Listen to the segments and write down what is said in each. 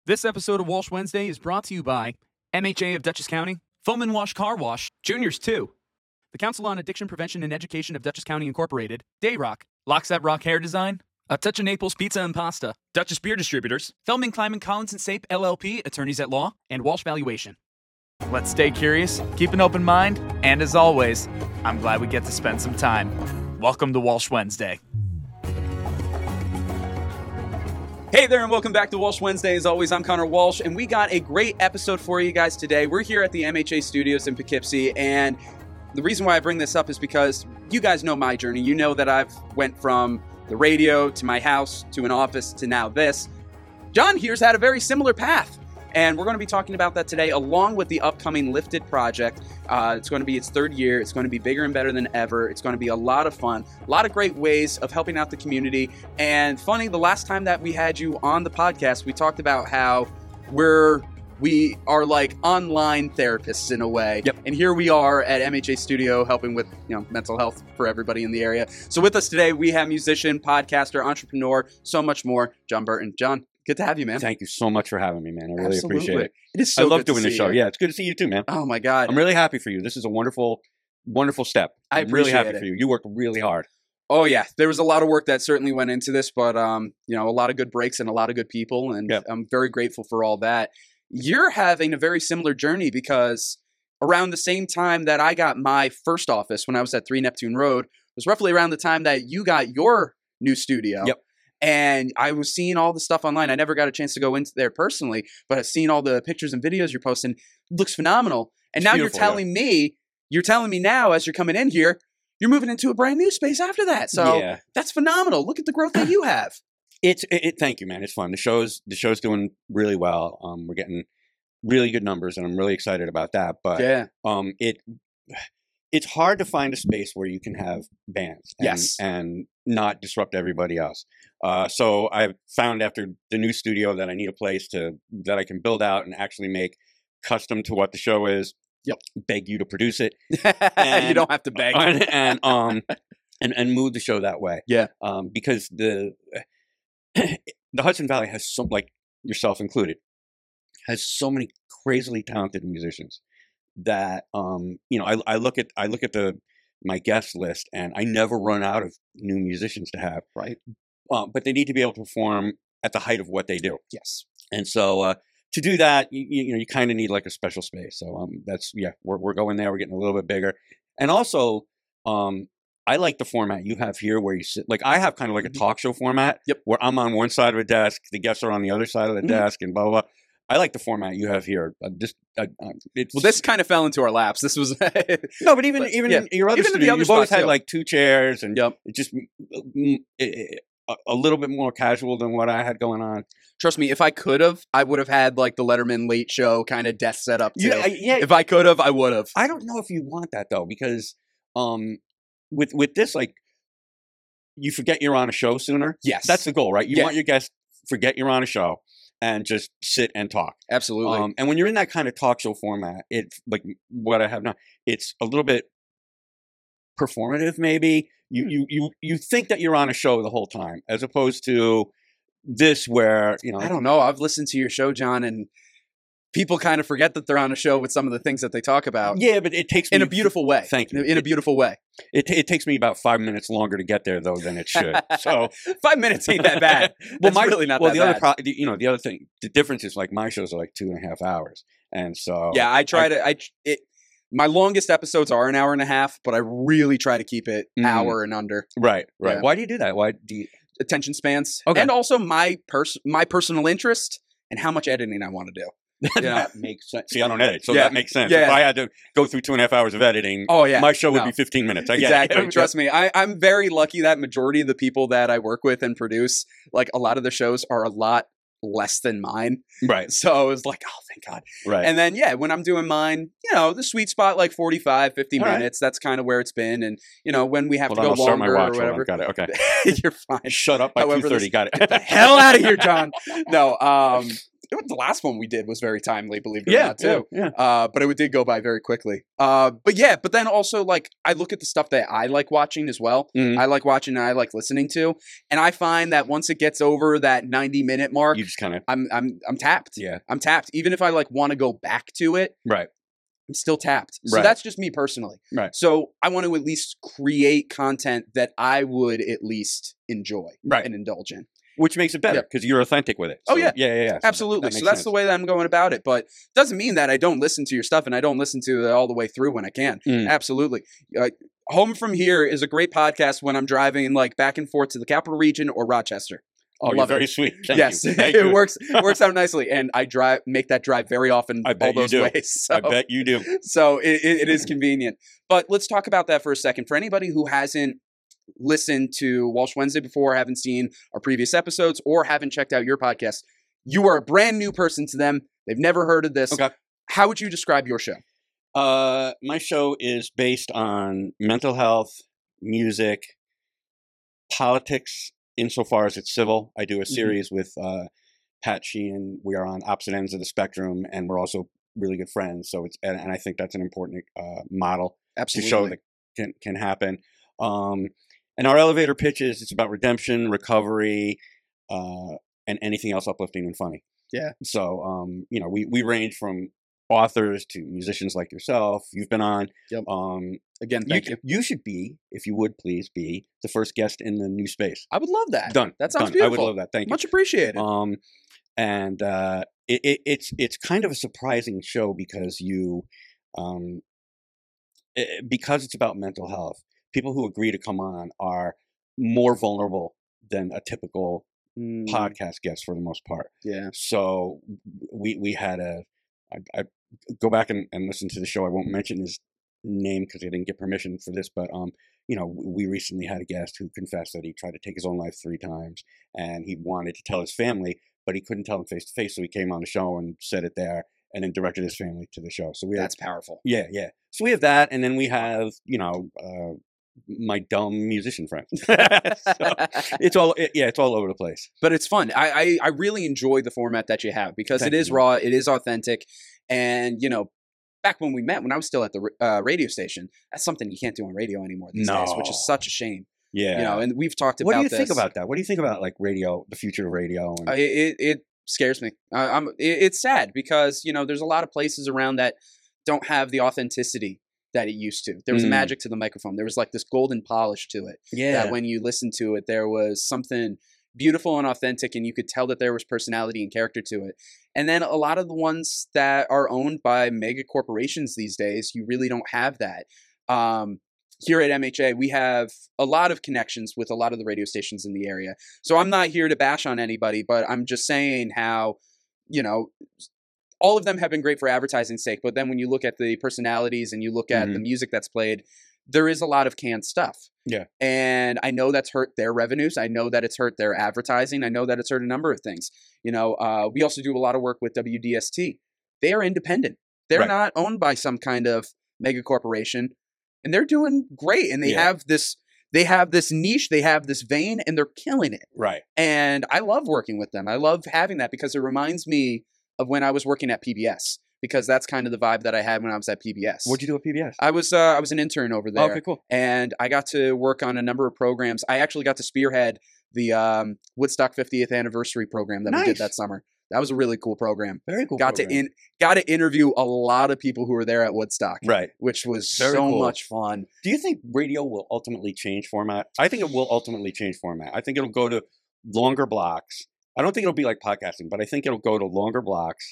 This episode of Walsh Wednesday is brought to you by MHA of Dutchess County, Foam and Wash Car Wash, Juniors 2, the Council on Addiction Prevention and Education of Dutchess County Incorporated, Dayrock, Lockstep Rock Hair Design, A Touch of Naples Pizza and Pasta, Dutchess Beer Distributors, Feldman, Kleiman, Collins and Sape, LLP, Attorneys at Law, and Walsh Valuation. Let's stay curious, keep an open mind, and as always, I'm glad we get to spend some time. Welcome to Walsh Wednesday. Hey there, and welcome back to Walsh Wednesday. As always, I'm Connor Walsh, and we got a great episode for you guys today. We're here at the MHA Studios in Poughkeepsie, and the reason why I bring this up is because you guys know my journey. You know that I've went from the radio to my house to an office to now this. John here's had a very similar path. And we're going to be talking about that today, along with the upcoming Lifted project. It's going to be its third year. It's going to be bigger and better than ever. It's going to be a lot of fun, a lot of great ways of helping out the community. And funny, the last time that we had you on the podcast, we talked about how we are like online therapists in a way. Yep. And here we are at MHA Studio helping with, mental health for everybody in the area. So with us today, we have musician, podcaster, entrepreneur, so much more, John Burton. John, good to have you, man. Thank you so much for having me, man. I really appreciate it. It is so I love good doing to the see show. you. Yeah, it's good to see you too, man. Oh my God. I'm really happy for you. This is a wonderful, wonderful step. I'm really happy for you. You worked really hard. Oh yeah, there was a lot of work that certainly went into this, but a lot of good breaks and a lot of good people, and yep. I'm very grateful for all that. You're having a very similar journey because around the same time that I got my first office when I was at 3 Neptune Road was roughly around the time that you got your new studio. Yep. And I was seeing all the stuff online. I never got a chance to go into there personally, but I've seen all the pictures and videos you're posting. It looks phenomenal. And now you're telling me now as you're coming in here, you're moving into a brand new space after that. So That's phenomenal. Look at the growth that you have. Thank you, man. It's fun. The show's doing really well. We're getting really good numbers, and I'm really excited about that. But it's hard to find a space where you can have bands and not disrupt everybody else. So I found after the new studio that I need a place that I can build out and actually make custom to what the show is. Yep. Beg you to produce it. And, you don't have to beg. And move the show that way. Yeah. Because the Hudson Valley has like yourself included, has so many crazily talented musicians that I look at my guest list, and I never run out of new musicians to have. Right. But they need to be able to perform at the height of what they do. Yes. And so to do that, you kind of need like a special space. So we're going there. We're getting a little bit bigger, and also I like the format you have here where you sit. Like I have kind of like a talk show format. Yep. Where I'm on one side of a desk, the guests are on the other side of the desk, and blah blah blah. I like the format you have here. This kind of fell into our laps. This was no, but even in your other studio, you've always had like 2 chairs, and it just a little bit more casual than what I had going on. Trust me, if I could have, I would have had like the Letterman Late Show kind of desk set up too. Yeah. If I could have, I would have. I don't know if you want that though, because with this, like, you forget you're on a show sooner. Yes, that's the goal, right? You want your guests forget you're on a show and just sit and talk. Absolutely. And when you're in that kind of talk show format, it's like what I have now. It's a little bit performative, maybe. You think that you're on a show the whole time, as opposed to this where I don't know. I've listened to your show, John, and people kind of forget that they're on a show with some of the things that they talk about. Yeah, but it takes me in a beautiful way. Thank you. In a beautiful way. It takes me about 5 minutes longer to get there though than it should. So 5 minutes ain't that bad. Well, really not that bad. The other thing, the difference is like my shows are like 2.5 hours, and so I try my longest episodes are an hour and a half, but I really try to keep it hour and under. Right. Yeah. Why do you do that? Why do you? Attention spans, okay. And also my personal interest and how much editing I want to do. That makes sense. See, I don't edit, so that makes sense. Yeah. If I had to go through 2.5 hours of editing, my show would be 15 minutes. Exactly. Trust me, I'm very lucky that majority of the people that I work with and produce, like a lot of the shows are a lot less than mine. Right. So it was like, oh, thank God. Right. And then, when I'm doing mine, the sweet spot, like 45, 50 minutes, right. That's kind of where it's been. And, when we have to go longer or whatever. Got it. Okay. You're fine. Shut up by 2:30. Got it. Get the hell out of here, John. No. the last one we did was very timely, believe it or not, too. Yeah. But it did go by very quickly. But then also, like, I look at the stuff that I like watching as well. Mhm. I like watching and I like listening to. And I find that once it gets over that 90-minute mark, You just kind of I'm tapped. yeah. I'm tapped. Even if I like want to go back to it, Right. I'm still tapped. So Right. that's just me personally. Right. So I want to at least create content that I would at least enjoy Right. and indulge in. Which makes it better Yeah. because you're authentic with it. Oh, So, yeah. yeah. So Absolutely. that So makes that's sense. the way that I'm going about it. But doesn't mean that I don't listen to your stuff and I don't listen to it all the way through when I can. Mm. Absolutely. Home From Here is a great podcast when I'm driving like back and forth to the Capital Region or Rochester. Oh, you're Love it. very sweet. Thank Yes, you. Thank it you. works out nicely, and I make that drive very often. I bet all those you do. ways. So, I bet you do. so it is convenient. But let's talk about that for a second. For anybody who hasn't listened to Walsh Wednesday before, haven't seen our previous episodes, or haven't checked out your podcast, you are a brand new person to them. They've never heard of this. Okay. How would you describe your show? My show is based on mental health, music, politics, insofar as it's civil. I do a series with Pat Sheehan. We are on opposite ends of the spectrum, and we're also really good friends. So and I think that's an important model Absolutely. to show that can happen. And our elevator pitches, it's about redemption, recovery, and anything else uplifting and funny. Yeah. So we range from authors to musicians like yourself. You've been on. Yep. Again, thank you. You should be, if you would please be, the first guest in the new space. I would love that. Done. That sounds Done. beautiful. I would love that. Thank you. Much appreciated. And it's kind of a surprising show because because it's about mental health. People who agree to come on are more vulnerable than a typical podcast guest for the most part. Yeah. So we had I go back and listen to the show. I won't mention his name because I didn't get permission for this, but we recently had a guest who confessed that he tried to take his own life 3 times, and he wanted to tell his family, but he couldn't tell them face to face. So he came on the show and said it there, and then directed his family to the show. So That's powerful. Yeah. So we have that, and then we have my dumb musician friends. So it's all over the place. But it's fun. I really enjoy the format that you have because Thank it is you. raw, it is authentic, and back when we met, when I was still at the radio station, that's something you can't do on radio anymore these days, which is such a shame. Yeah. And we've talked about What do you this. think about that? What do you think about like radio, the future of radio? And... It scares me. It's sad because there's a lot of places around that don't have the authenticity that it used to. There was a magic to the microphone. There was like this golden polish to it. Yeah. That when you listened to it, there was something beautiful and authentic, and you could tell that there was personality and character to it. And then a lot of the ones that are owned by mega corporations these days, you really don't have that. Here at MHA, we have a lot of connections with a lot of the radio stations in the area. So I'm not here to bash on anybody, but I'm just saying how, all of them have been great for advertising's sake. But then when you look at the personalities and you look at the music that's played, there is a lot of canned stuff. Yeah. And I know that's hurt their revenues. I know that it's hurt their advertising. I know that it's hurt a number of things. We also do a lot of work with WDST. They are independent. They're not owned by some kind of mega corporation. And they're doing great. And they have this niche, they have this vein, and they're killing it. Right. And I love working with them. I love having that because it reminds me of when I was working at PBS, because that's kind of the vibe that I had when I was at PBS. What'd you do at PBS? I was an intern over there. Okay, cool. And I got to work on a number of programs. I actually got to spearhead the Woodstock 50th anniversary program that we did that summer. That was a really cool program. Very cool. Got to interview a lot of people who were there at Woodstock. Right. Which was Very cool. much fun. Do you think radio will ultimately change format? I think it will ultimately change format. I think it'll go to longer blocks. I don't think it'll be like podcasting, but I think it'll go to longer blocks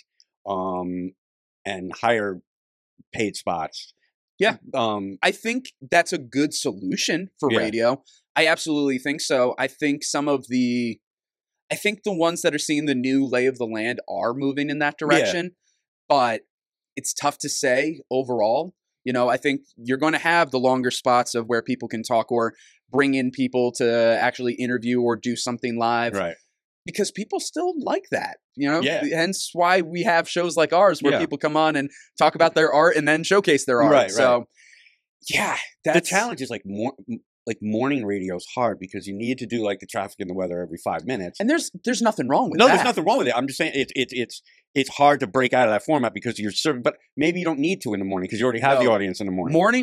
and higher paid spots. Yeah. I think that's a good solution for radio. I absolutely think so. I think the ones that are seeing the new lay of the land are moving in that direction, but it's tough to say overall. I think you're going to have the longer spots of where people can talk or bring in people to actually interview or do something live. Right. Because people still like that, Yeah. Hence why we have shows like ours where people come on and talk about their art and then showcase their art. Right, so, yeah. The challenge is like like morning radio is hard because you need to do like the traffic and the weather every 5 minutes. And there's nothing wrong with No, that. there's nothing wrong with it. I'm just saying it's hard to break out of that format because you're serving, but maybe you don't need to in the morning because you already have the audience in the morning.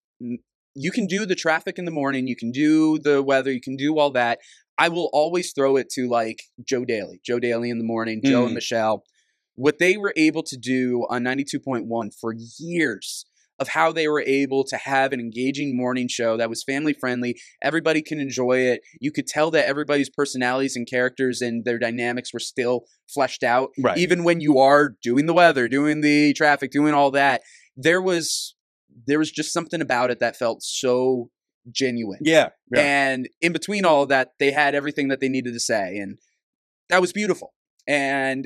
You can do the traffic in the morning, you can do the weather, you can do all that. I will always throw it to like Joe Daly in the morning, Joe and Michelle. What they were able to do on 92.1 for years of how they were able to have an engaging morning show that was family friendly. Everybody can enjoy it. You could tell that everybody's personalities and characters and their dynamics were still fleshed out. Right. Even when you are doing the weather, doing the traffic, doing all that, there was just something about it that felt so genuine. Yeah. And in between all of that, they had everything that they needed to say. And that was beautiful. And,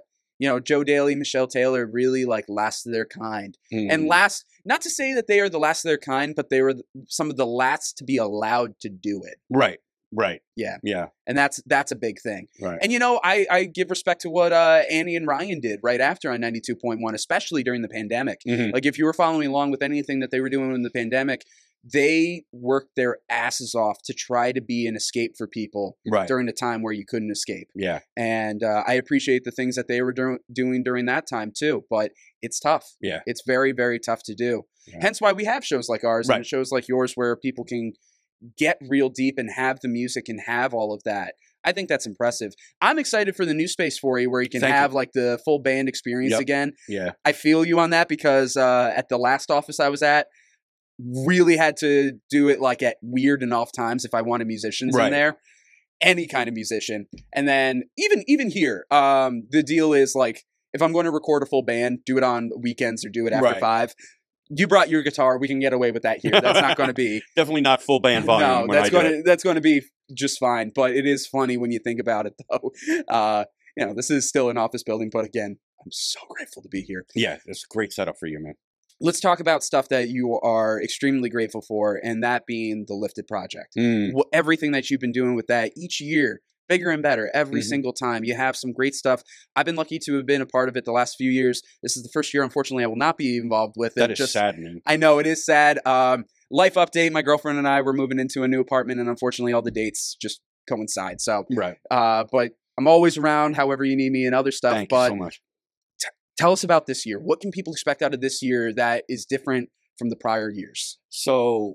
Joe Daly, Michelle Taylor really like last of their kind. And not to say that they are the last of their kind, but they were some of the last to be allowed to do it. Right. Yeah. Yeah. And that's a big thing. Right. And, I give respect to what Annie and Ryan did right after on 92.1, especially during the pandemic. Like if you were following along with anything that they were doing in the pandemic, they worked their asses off to try to be an escape for people during a time where you couldn't escape. Yeah. And I appreciate the things that they were doing during that time too, but it's tough. Yeah. It's very, very tough to do. Yeah. Hence why we have shows like ours and shows like yours where people can get real deep and have the music and have all of that. I think that's impressive. I'm excited for the new space for you where you can have like the full band experience again. Yeah. I feel you on that because at the last office I was at, really had to do it like at weird and off times if I wanted musicians in there, any kind of musician. And then even here, the deal is like if I'm going to record a full band, do it on weekends or do it after 5. You brought your guitar, we can get away with that here. That's not going to be definitely not full band volume. No, that's going to be just fine. But it is funny when you think about it, though. This is still an office building, but again, I'm so grateful to be here. Yeah, it's a great setup for you, man. Let's talk about stuff that you are extremely grateful for, and that being the Lifted Project. Everything that you've been doing with that each year, bigger and better every single time. You have some great stuff. I've been lucky to have been a part of it the last few years. This is the first year, unfortunately, I will not be involved with it. That is saddening. I know, it is sad. Life update, my girlfriend and I were moving into a new apartment, and unfortunately all the dates just coincide. So, but I'm always around however you need me and other stuff. Thank you so much. Tell us about this year. What can people expect out of this year that is different from the prior years? So,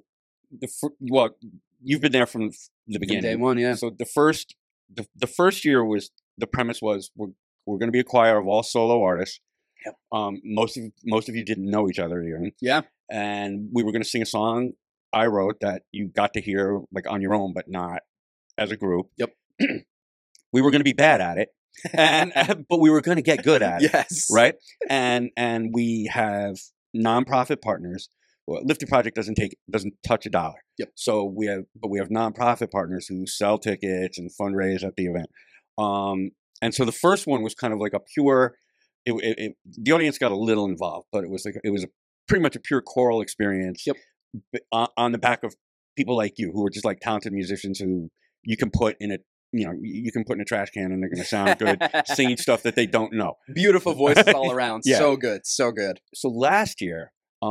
you've been there from the beginning. From day one, yeah. So the first year was the premise was we're going to be a choir of all solo artists. Yep. Most of you didn't know each other even. Yeah. And we were going to sing a song I wrote that you got to hear like on your own, but not as a group. Yep. We were going to be bad at it. But we were going to get good at it. Yes. Right. And we have nonprofit partners. Well, Lifted Project doesn't touch a dollar. Yep. So we have nonprofit partners who sell tickets and fundraise at the event. And so the first one was kind of like a pure. The audience got a little involved, but it was pretty much a pure choral experience. Yep. On the back of people like you who are just like talented musicians who you can put in a. You can put in a trash can and they're going to sound good singing stuff that they don't know. Beautiful voices all around. Yeah. So good. So good. So last year,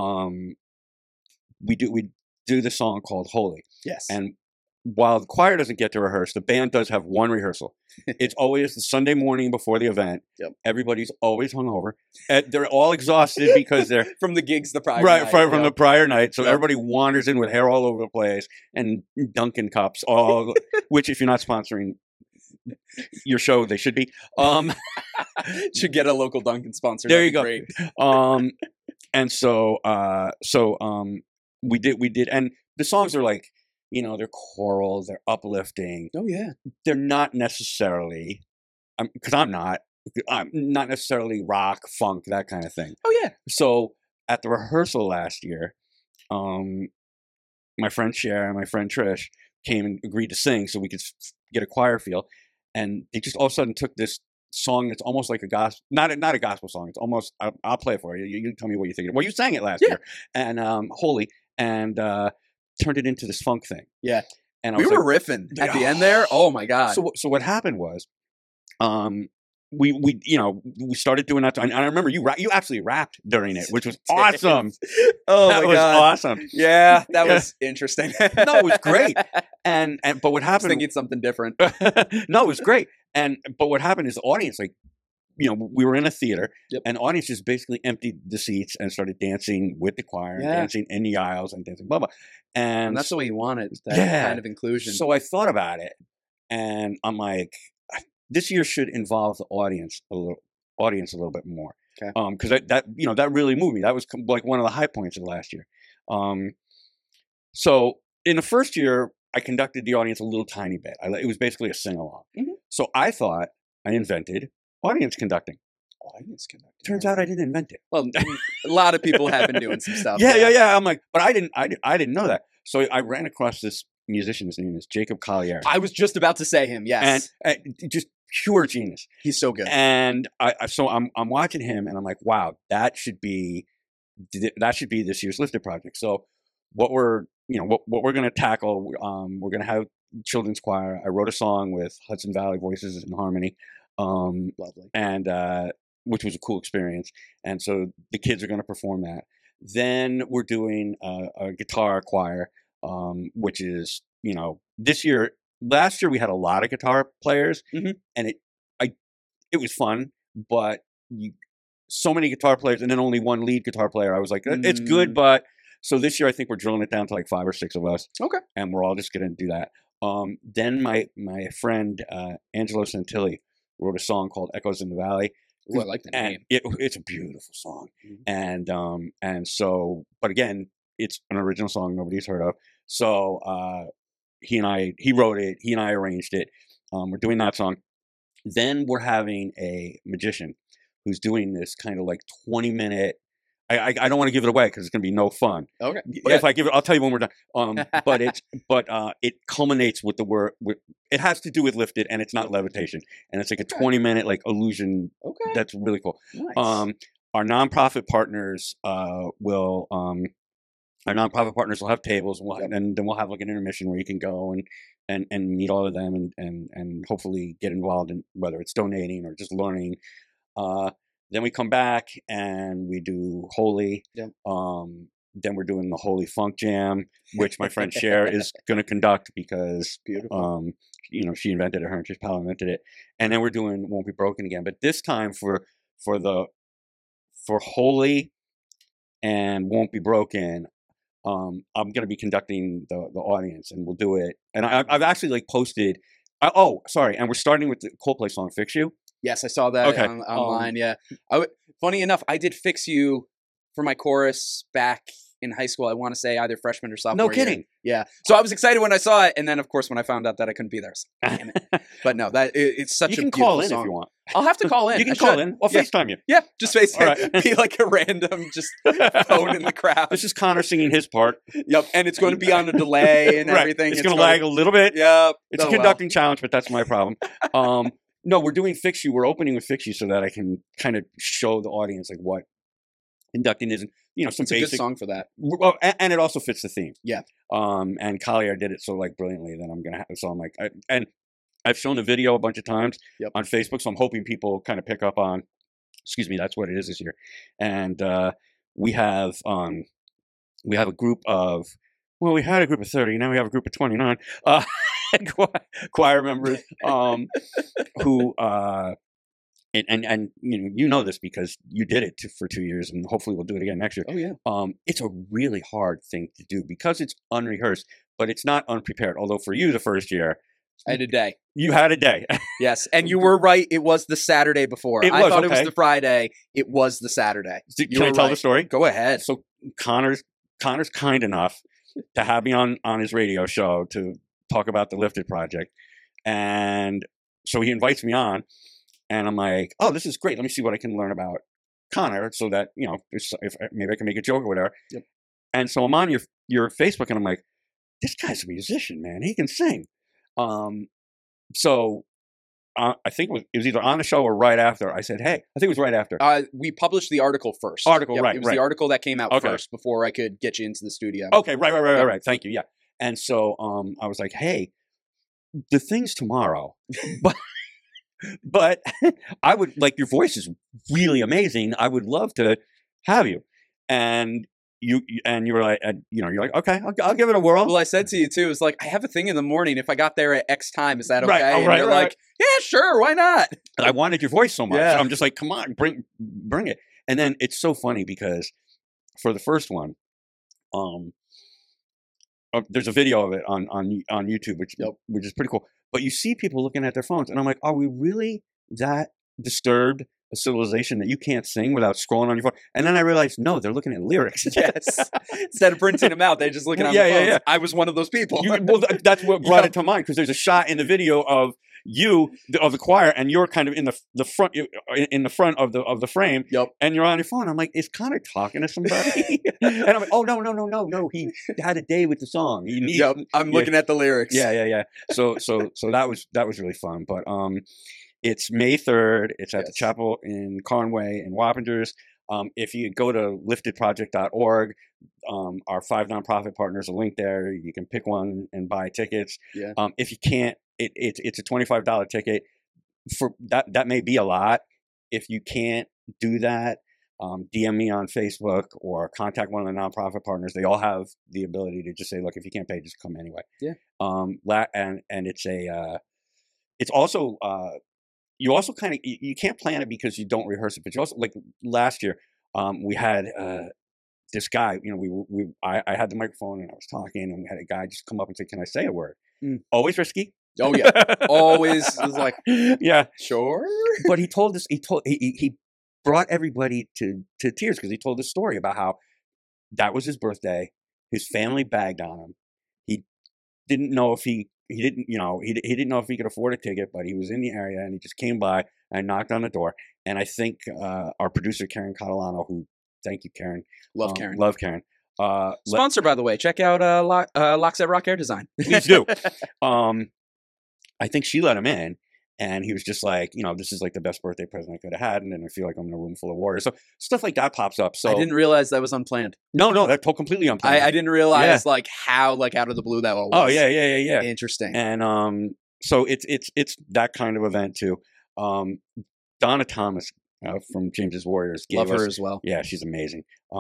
we do the song called Holy. Yes. And while the choir doesn't get to rehearse, the band does have one rehearsal. It's always the Sunday morning before the event. Yep. Everybody's always hungover. They're all exhausted because they're from the gigs the prior night. Right, from the prior night. So everybody wanders in with hair all over the place and Dunkin' cups, all which if you're not sponsoring your show, they should be. Should get a local Dunkin' sponsor. There you go. Great. And so we did, and the songs are like. They're choral, they're uplifting. Oh, yeah. They're not necessarily, because I'm not necessarily rock, funk, that kind of thing. Oh, yeah. So at the rehearsal last year, my friend Cher and my friend Trish came and agreed to sing so we could get a choir feel. And they just all of a sudden took this song that's almost like a gospel, not a gospel song. It's almost, I'll play it for you. You tell me what you think. Well, you sang it last year. And Holy. And turned it into this funk thing. Yeah. And we were riffing at the end there. Oh my God. So what happened was, we started doing that. And I remember you actually rapped during it, which was awesome. Oh That my was God. awesome. Yeah, that was interesting. No, it was great. And but what I was happened? thinking something different. No, it was great. But what happened is the audience, like, we were in a theater, Yep. and the audience just basically emptied the seats and started dancing with the choir, and Yeah. dancing in the aisles, and dancing blah blah. And that's the way you want it, that Yeah. kind of inclusion. So I thought about it, and I'm like, this year should involve the audience a little bit more. Okay. Because that really moved me. That was like one of the high points of last year. So in the first year, I conducted the audience a little tiny bit. It was basically a sing along. Mhm. So I thought I invented audience conducting. Audience conducting. Turns out I didn't invent it. Well, a lot of people have been doing some stuff. Yeah. I'm like, but I didn't know that. So I ran across this musician. His name is Jacob Collier. I was just about to say him. Yes, and just pure genius. he's so good. And so I'm watching him, and I'm like, wow, that should be this year's Lifted project. So what we're going to tackle, we're going to have children's choir. I wrote a song with Hudson Valley Voices and Harmony, Lovely. and which was a cool experience. And so the kids are going to perform that. Then we're doing a guitar choir, which is this year. Last year we had a lot of guitar players, Mhm. and it was fun, but so many guitar players and then only one lead guitar player. I was like, it's good, but so this year I think we're drilling it down to like 5 or 6 of us. Okay. And we're all just going to do that. Then my friend Angelo Santilli wrote a song called Echoes in the Valley. Ooh, I like the And name. it's a beautiful song. Mhm. And so, but again, it's an original song nobody's heard of. So he wrote it, he and I arranged it. We're doing that song. Then we're having a magician who's doing this kind of like 20-minute. I don't want to give it away because it's going to be no fun. Okay. But if I give it, I'll tell you when we're done. But it culminates with the word. It has to do with lifted, and it's not levitation, and it's like a 20-minute like illusion. Okay. That's really cool. Nice. Our nonprofit partners will have tables, and then we'll have like an intermission where you can go and meet all of them and hopefully get involved in whether it's donating or just learning. Then we come back and we do Holy. Yep. Then we're doing the Holy Funk Jam, which my friend Cher is going to conduct because Beautiful. she invented it. Her and Trish Powell invented it. And then we're doing Won't Be Broken again, but this time for Holy and Won't Be Broken, I'm going to be conducting the audience, and we'll do it. And I've actually like posted. Sorry, and we're starting with the Coldplay song "Fix You." Yes, I saw that Okay. online. Yeah. Funny enough, I did Fix You for my chorus back in high school. I want to say either freshman or sophomore. No kidding. Year. Yeah. So I was excited when I saw it, and then of course when I found out that I couldn't be there, I was like, damn it. But no, it's such You a can beautiful call in song. if you want. I'll have to call in. You can I call should. in. I'll Yeah. FaceTime you. Yeah, just FaceTime. All right. Be like a random, just phone in the crowd. This is Connor singing his part. Yep, and it's going to be on a delay and Right. everything. It's going to lag a little bit. Yep. It's a Oh, conducting challenge, but that's my problem. No, we're doing Fix You. We're opening with Fix You so that I can kind of show the audience like what conducting is. Some It's a basic good song for that. Well, and it also fits the theme. Yeah. And Collier did it so like brilliantly that I'm gonna have. So I'm like, and I've shown the video a bunch of times on Facebook, so I'm hoping people kind of pick up on. Excuse me, that's what it is this year. And we have a group of. Well, we had a group of 30. Now we have a group of 29 choir members who. And you know this because you did it for 2 years, and hopefully we'll do it again next year. Oh yeah. It's a really hard thing to do because it's unrehearsed, but it's not unprepared. Although for you, the first year, I had a day. you had a day. Yes, and you were right. It was the Saturday before. It I was, thought it was okay. the Friday. It was the Saturday. Can I tell the right. story? Go ahead. So Connor's kind enough to have me on his radio show to talk about the Lifted project, and so he invites me on. And I'm like, oh, this is great. Let me see what I can learn about Connor so that, if maybe I can make a joke or whatever. Yep. And so I'm on your Facebook and I'm like, this guy's a musician, man. He can sing. So I think it was either on the show or right after. I said, hey, I think it was right after. We published the article first. Right. It was the article that came out Okay. first before I could get you into the studio. Okay, right. Thank you. Yeah. And so I was like, hey, the thing's tomorrow, But I would like your voice is really amazing. I would love to have you. And you were like, you're like, okay, I'll give it a whirl. Well, I said to you too, it's like, I have a thing in the morning. If I got there at X time, is that okay? Right. Oh, and right, you're right. like, yeah, sure, why not? I wanted your voice so much. Yeah. I'm just like, come on, bring it. And then it's so funny because for the first one, there's a video of it on YouTube, which is pretty cool. But you see people looking at their phones, and I'm like, are we really that disturbed a civilization that you can't sing without scrolling on your phone? And then I realized, no, they're looking at lyrics. Yes. Instead of printing them out, they're just looking on the phones. Yeah. I was one of those people. Well, that's what brought it to mind, because there's a shot in the video of you of the choir, and you're kind of in the front of the frame, and you're on your phone. I'm like, is Connor talking to somebody? And I'm like, oh no, he had a day with the song. I'm looking at the lyrics. Yeah. So that was really fun. But it's May 3rd. It's at the chapel in Conway in Wappingers. If you go to liftedproject.org, our 5 nonprofit partners are linked there. You can pick one and buy tickets. Yeah. If you can't, it's a $25 ticket. For that may be a lot. If you can't do that, DM me on Facebook or contact one of the nonprofit partners. They all have the ability to just say, look, if you can't pay, just come anyway. Yeah. And it's also you also kind of you can't plan it because you don't rehearse it, but you also, like last year, we had this guy. I had the microphone and I was talking, and we had a guy just come up and say, "Can I say a word?" Always risky. Oh yeah, always was like, yeah, sure. But he told us. He brought everybody to tears because he told this story about how that was his birthday. His family bagged on him. He didn't know if he didn't know if he could afford a ticket, but he was in the area and he just came by and knocked on the door. And I think our producer Karen Catalano, thank you, Karen, love Karen. Sponsor, by the way, check out Lockset Rock Air Design. Please do. I think she let him in, and he was just like, this is like the best birthday present I could have had, and then I feel like I'm in a room full of warriors. So stuff like that pops up. So I didn't realize that was unplanned. No, that's completely unplanned. I didn't realize how out of the blue that was. Oh yeah. Interesting. And so it's that kind of event too. Donna Thomas from James's Warriors gave love her us, as well. Yeah, she's amazing.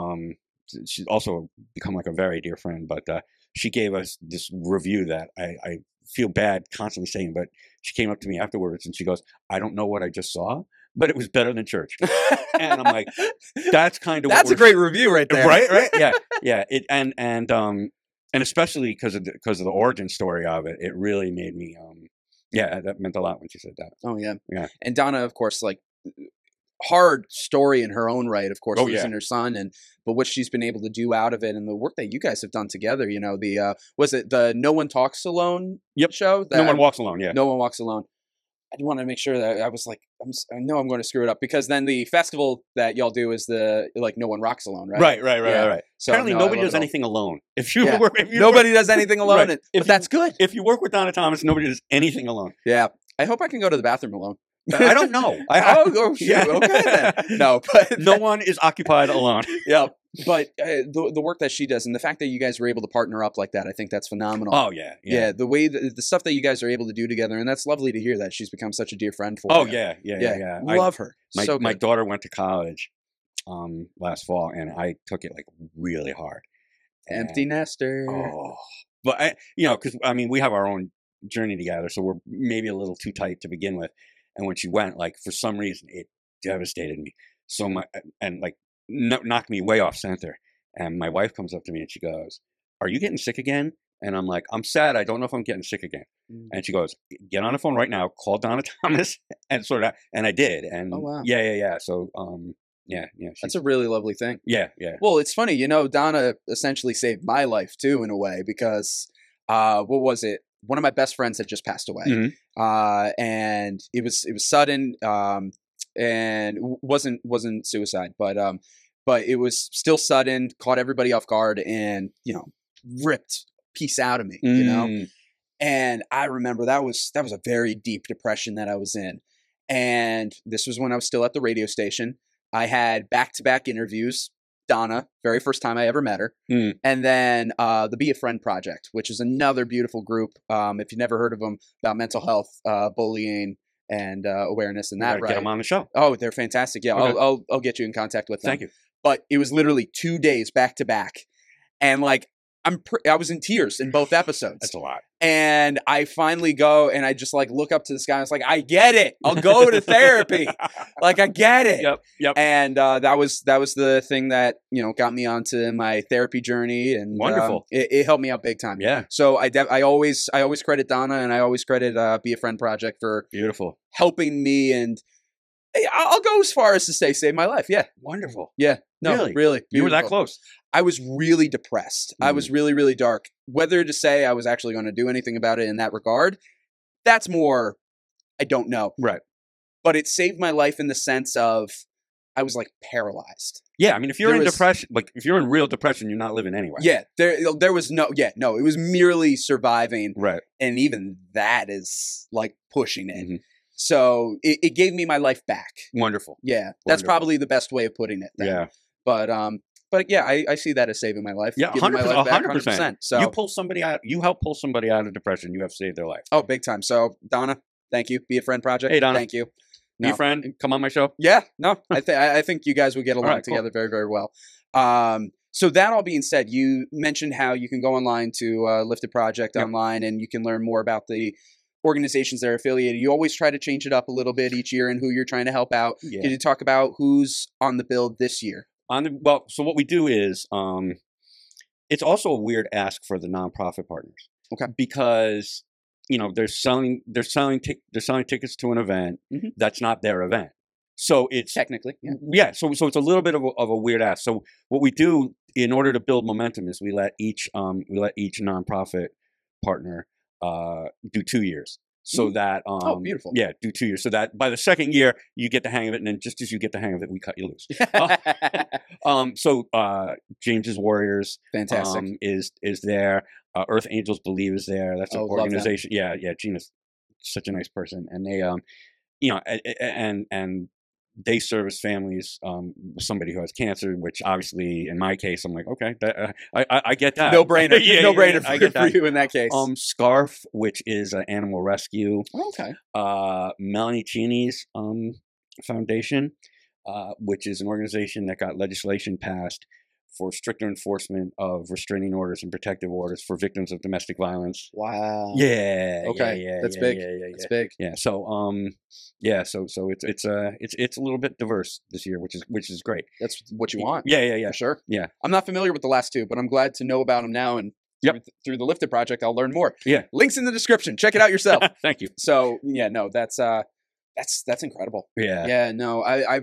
She's also become like a very dear friend, but she gave us this review that I feel bad constantly saying, but she came up to me afterwards and she goes, I don't know what I just saw, but it was better than church. And I'm like, that's kind of that's a great review right there. Right? Yeah. And especially because of the origin story of it, it really made me that meant a lot when she said that. Oh yeah. And Donna, of course, like, hard story in her own right, of course, losing her son, but what she's been able to do out of it, and the work that you guys have done together. Was it the No One Talks Alone show? No One Walks Alone. Yeah, No One Walks Alone. I wanted to make sure that I was like, I know I'm going to screw it up, because then the festival that y'all do is the No One Rocks Alone, right? Right. So apparently nobody does anything alone. Nobody does anything alone, but that's good. If you work with Donna Thomas, nobody does anything alone. Yeah, I hope I can go to the bathroom alone. I don't know. Shoot. Yeah. Okay then. No, but no one is occupied alone. Yeah, but the work that she does, and the fact that you guys were able to partner up like that, I think that's phenomenal. Oh yeah. The way the stuff that you guys are able to do together, and that's lovely to hear that she's become such a dear friend for you. Yeah. Love her. My daughter went to college last fall, and I took it like really hard. Empty nester. Oh, but because we have our own journey together, so we're maybe a little too tight to begin with. And when she went, like, for some reason, it devastated me so much, and knocked me way off center. And my wife comes up to me and she goes, "Are you getting sick again?" And I'm like, "I'm sad. I don't know if I'm getting sick again." And she goes, "Get on the phone right now. Call Donna Thomas and sort of." And I did. And oh wow, yeah. So that's a really lovely thing. Yeah. Well, it's funny, Donna essentially saved my life too, in a way, because what was it? One of my best friends had just passed away, and it was sudden, and wasn't suicide, but it was still sudden. Caught everybody off guard, and ripped a piece out of me, And I remember that was a very deep depression that I was in, and this was when I was still at the radio station. I had back-to-back interviews. Donna, very first time I ever met her. And then the Be a Friend Project, which is another beautiful group. If you've never heard of them, about mental health, bullying, and awareness in You that, gotta right? get them on the show. Oh, they're fantastic. Yeah, Okay. I'll get you in contact with them. Thank you. But it was literally 2 days back to back, and like I was in tears in both episodes. That's a lot. And I finally go and I just like look up to the sky. And I was like, I get it. I'll go to therapy. Like I get it. Yep. And that was the thing that got me onto my therapy journey, and Wonderful. It helped me out big time. Yeah. So I always credit Donna, and I always credit Be a Friend Project for Beautiful. helping me, and hey, I'll go as far as to say save my life. Yeah. Wonderful. Yeah. No, really. You were that beautiful. close. I was really depressed. I was really, really dark. Whether to say I was actually going to do anything about it in that regard, that's more, I don't know. Right. But it saved my life in the sense of I was like paralyzed. Yeah. I mean, if you're There in was- depression, like if you're in real depression, you're not living anyway. Yeah, there was no, it was merely surviving. Right. And even that is like pushing it. Mhm. So it gave me my life back. Wonderful. Yeah, that's Wonderful. probably the best way of putting it. Then. Yeah. But yeah, I see that as saving my life. Yeah. giving my 100%. life back, 100%. So You pull somebody out. You help pull somebody out of depression. You have saved their life. oh, big time. So Donna, thank you. Be a Friend Project. Hey, Donna. Thank you. Be a friend. Come on my show. Yeah, no, I think you guys would get along right, cool. together very, very well. So that all being said, you mentioned how you can go online to Lifted Project Yep. online, and you can learn more about the organizations that are affiliated. You always try to change it up a little bit each year and who you're trying to help out. Yeah. Could you talk about who's on the build this year? So what we do is, it's also a weird ask for the nonprofit partners. Okay. Because they're selling tickets to an event Mhm. that's not their event. So it's Technically, yeah. yeah. So it's a little bit of a weird ask. So what we do in order to build momentum is we let each nonprofit partner do 2 years. So that Oh, beautiful. Yeah, do 2 years. So that by the second year you get the hang of it, and then just as you get the hang of it, we cut you loose. So James's Warriors Fantastic. is there. Earth Angels Believe is there. That's an Oh, love them. organization. Yeah. Gina's such a nice person, and they and they service families with somebody who has cancer, which obviously in my case I'm like, okay, I get that. No brainer. Yeah, no yeah, brainer I get for that. you in that case. Scarf, which is an animal rescue. Okay. Melanie Cheney's foundation, which is an organization that got legislation passed for stricter enforcement of restraining orders and protective orders for victims of domestic violence. Wow. Yeah. Okay. Yeah, That's yeah, big. Yeah, yeah, That's yeah. big. Yeah. So it's a little bit diverse this year, which is great. That's what you want. Yeah. For sure. Yeah. I'm not familiar with the last two, but I'm glad to know about them now. And Yep. through the Lifted Project, I'll learn more. Yeah. Links in the description. Check it out yourself. Thank you. So yeah, no, that's incredible. Yeah. Yeah, no,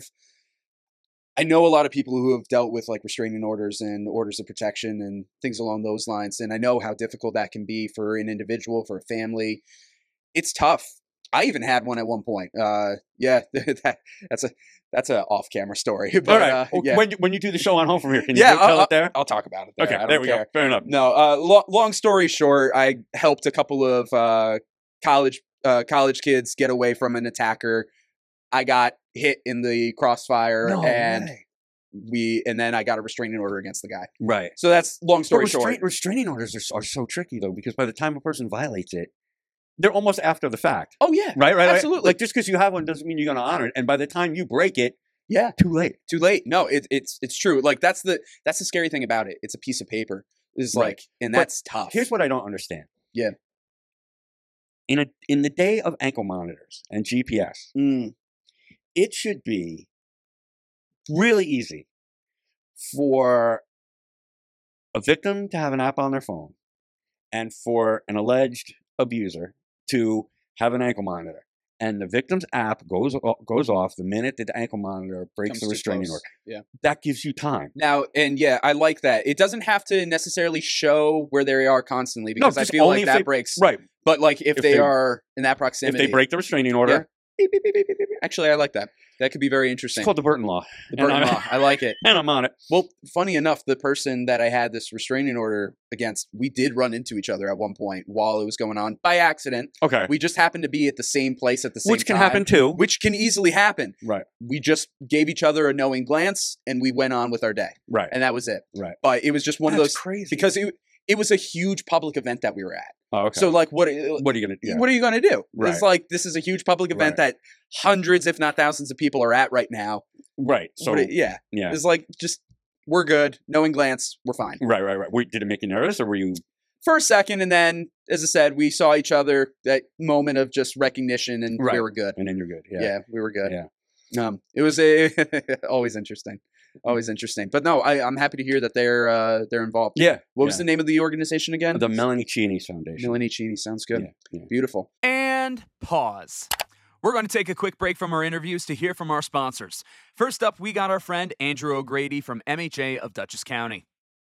I know a lot of people who have dealt with like restraining orders and orders of protection and things along those lines, and I know how difficult that can be for an individual, for a family. It's tough. I even had one at one point. Yeah, that's a off-camera story. But, All right. yeah. When you do the show on Home From Here, can you Yeah, tell it there? I'll talk about it there. Okay. I don't There we care. go. Fair enough. No, long story short, I helped a couple of college kids get away from an attacker. I got hit in the crossfire, and then I got a restraining order against the guy. Right. So that's long story But short. restraining orders are so tricky though, because by the time a person violates it, they're almost after the fact. Oh yeah, Right. absolutely. Like just because you have one doesn't mean you're going to honor it. And by the time you break it, yeah, too late. too late. No, it's true. Like that's the scary thing about it. It's a piece of paper. Is Right. like, and But that's tough. Here's what I don't understand. Yeah. In the day of ankle monitors and GPS, Mm, it should be really easy for a victim to have an app on their phone and for an alleged abuser to have an ankle monitor. And the victim's app goes off the minute that the ankle monitor breaks comes the too restraining close. order. Yeah. That gives you time. Now, and yeah, I like that. It doesn't have to necessarily show where they are constantly, because I just feel only like if that they- breaks. Right. But like if If they they- are in that If proximity, they break the restraining order, beep, beep, beep, beep, beep, beep. Actually, I like that. That could be very it's interesting. called the Burton Law. The Burton and I'm- Law. I like it. And I'm on it. Well, funny enough, the person that I had this restraining order against, we did run into each other at one point while it was going on by accident. Okay. We just happened to be at the same place at the same time. Which can happen too. Which can easily happen. Right. We just gave each other a knowing glance and we went on with our day. Right. And that was it. Right. But it was just one of That's those crazy. because it was a huge public event that we were at. Oh, okay. So like, what are you gonna do? What are you going to do? Right. It's like, this is a huge public event that hundreds, if not thousands of people are at right now. Right. So yeah. It's like, just, we're good. Knowing glance, we're fine. Right. Did it make you nervous, or were you? For a second, and then, as I said, we saw each other, that moment of just recognition, and we were good. And then you're good. Yeah, we were good. Yeah. It was always interesting. Always interesting. But no, I'm happy to hear that they're involved. Yeah. What was the name of the organization again? The Melanie Cheney Foundation. Melanie Cheney. Sounds good. Yeah. Beautiful. And pause. We're going to take a quick break from our interviews to hear from our sponsors. First up, we got our friend Andrew O'Grady from MHA of Dutchess County.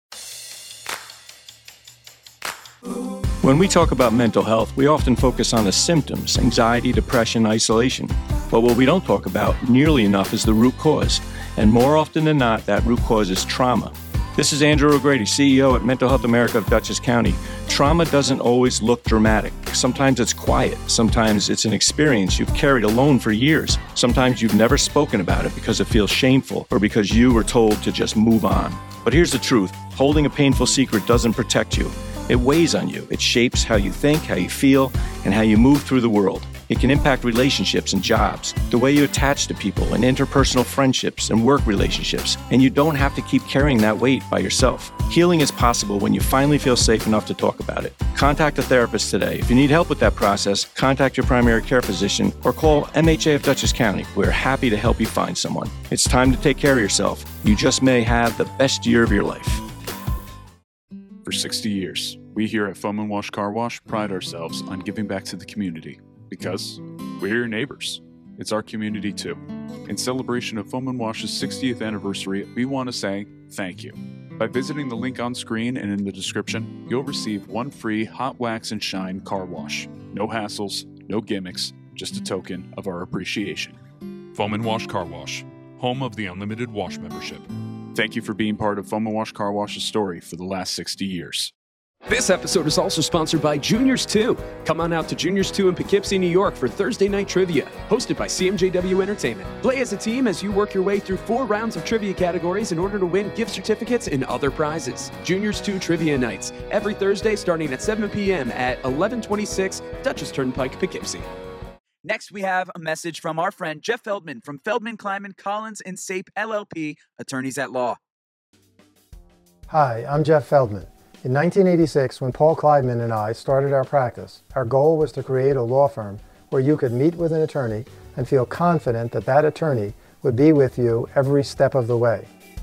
When we talk about mental health, we often focus on the symptoms, anxiety, depression, isolation. But what we don't talk about nearly enough is the root cause. And more often than not, that root cause is trauma. This is Andrew O'Grady, CEO at Mental Health America of Dutchess County. Trauma doesn't always look dramatic. Sometimes it's quiet. Sometimes it's an experience you've carried alone for years. Sometimes you've never spoken about it because it feels shameful or because you were told to just move on. But here's the truth. Holding a painful secret doesn't protect you. It weighs on you. It shapes how you think, how you feel, and how you move through the world. It can impact relationships and jobs, the way you attach to people and interpersonal friendships and work relationships. And you don't have to keep carrying that weight by yourself. Healing is possible when you finally feel safe enough to talk about it. Contact a therapist today. If you need help with that process, contact your primary care physician or call MHA of Dutchess County. We're happy to help you find someone. It's time to take care of yourself. You just may have the best year of your life. For 60 years, we here at Foam & Wash Car Wash pride ourselves on giving back to the community because we're your neighbors. It's our community too. In celebration of Foam & Wash's 60th anniversary, we want to say thank you. By visiting the link on screen and in the description, you'll receive one free Hot Wax and Shine car wash. No hassles, no gimmicks, just a token of our appreciation. Foam & Wash Car Wash, home of the unlimited wash membership. Thank you for being part of Foam & Wash Car Wash's story for the last 60 years. This episode is also sponsored by Juniors 2. Come on out to Juniors 2 in Poughkeepsie, New York for Thursday Night Trivia, hosted by CMJW Entertainment. Play as a team as you work your way through 4 rounds of trivia categories in order to win gift certificates and other prizes. Juniors 2 Trivia Nights, every Thursday starting at 7 p.m. at 1126 Dutchess Turnpike, Poughkeepsie. Next, we have a message from our friend Jeff Feldman from Feldman, Kleiman, Collins, and Sape LLP, attorneys at law. Hi, I'm Jeff Feldman. In 1986, when Paul Kleidman and I started our practice, our goal was to create a law firm where you could meet with an attorney and feel confident that that attorney would be with you every step of the way.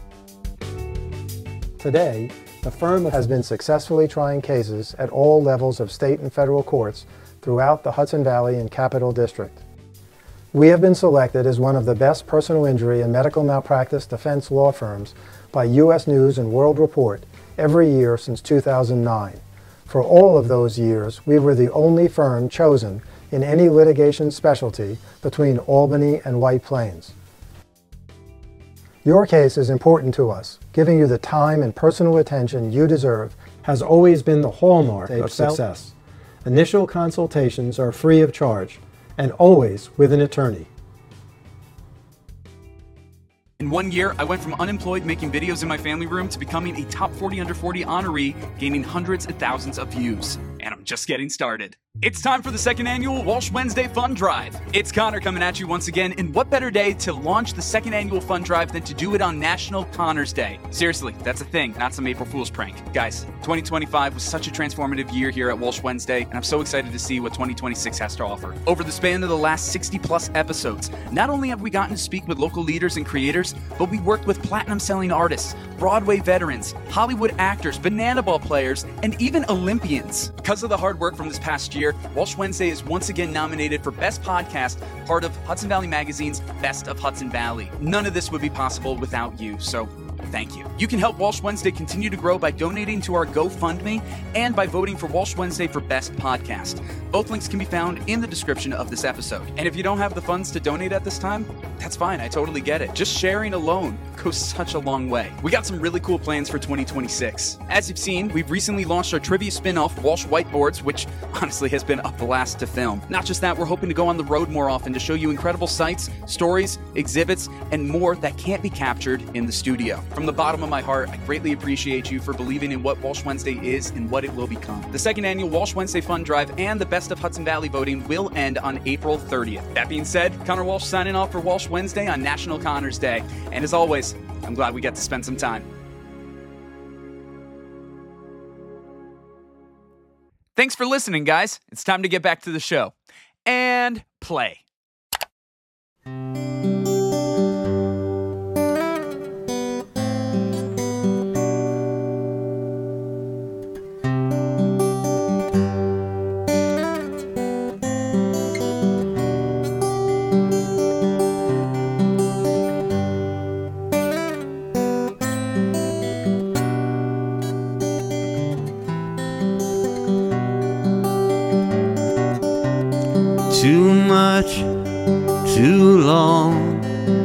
Today, the firm has been successfully trying cases at all levels of state and federal courts throughout the Hudson Valley and Capital District. We have been selected as one of the best personal injury and medical malpractice defense law firms by U.S. News and World Report every year since 2009. For all of those years, we were the only firm chosen in any litigation specialty between Albany and White Plains. Your case is important to us. Giving you the time and personal attention you deserve has always been the hallmark of success. Initial consultations are free of charge and always with an attorney. In 1 year, I went from unemployed making videos in my family room to becoming a top 40 under 40 honoree, gaining hundreds of thousands of views. And I'm just getting started. It's time for the second annual Walsh Wednesday Fund Drive. It's Connor coming at you once again, and what better day to launch the second annual Fund Drive than to do it on National Connors Day? Seriously, that's a thing, not some April Fool's prank. Guys, 2025 was such a transformative year here at Walsh Wednesday, and I'm so excited to see what 2026 has to offer. Over the span of the last 60 plus episodes, not only have we gotten to speak with local leaders and creators, but we worked with platinum selling artists, Broadway veterans, Hollywood actors, banana ball players, and even Olympians. Because of the hard work from this past year, Walsh Wednesday is once again nominated for Best Podcast, part of Hudson Valley Magazine's Best of Hudson Valley. None of this would be possible without you, so thank you. You can help Walsh Wednesday continue to grow by donating to our GoFundMe and by voting for Walsh Wednesday for Best Podcast. Both links can be found in the description of this episode. And if you don't have the funds to donate at this time, that's fine. I totally get it. Just sharing alone goes such a long way. We got some really cool plans for 2026. As you've seen, we've recently launched our trivia spin-off, Walsh Whiteboards, which honestly has been a blast to film. Not just that, we're hoping to go on the road more often to show you incredible sights, stories, exhibits, and more that can't be captured in the studio. From the bottom of my heart, I greatly appreciate you for believing in what Walsh Wednesday is and what it will become. The second annual Walsh Wednesday Fund Drive and the Best of Hudson Valley voting will end on April 30th. That being said, Connor Walsh signing off for Walsh Wednesday on National Connors Day. And as always, I'm glad we get to spend some time. Thanks for listening, guys. It's time to get back to the show. And play. Too much, too long.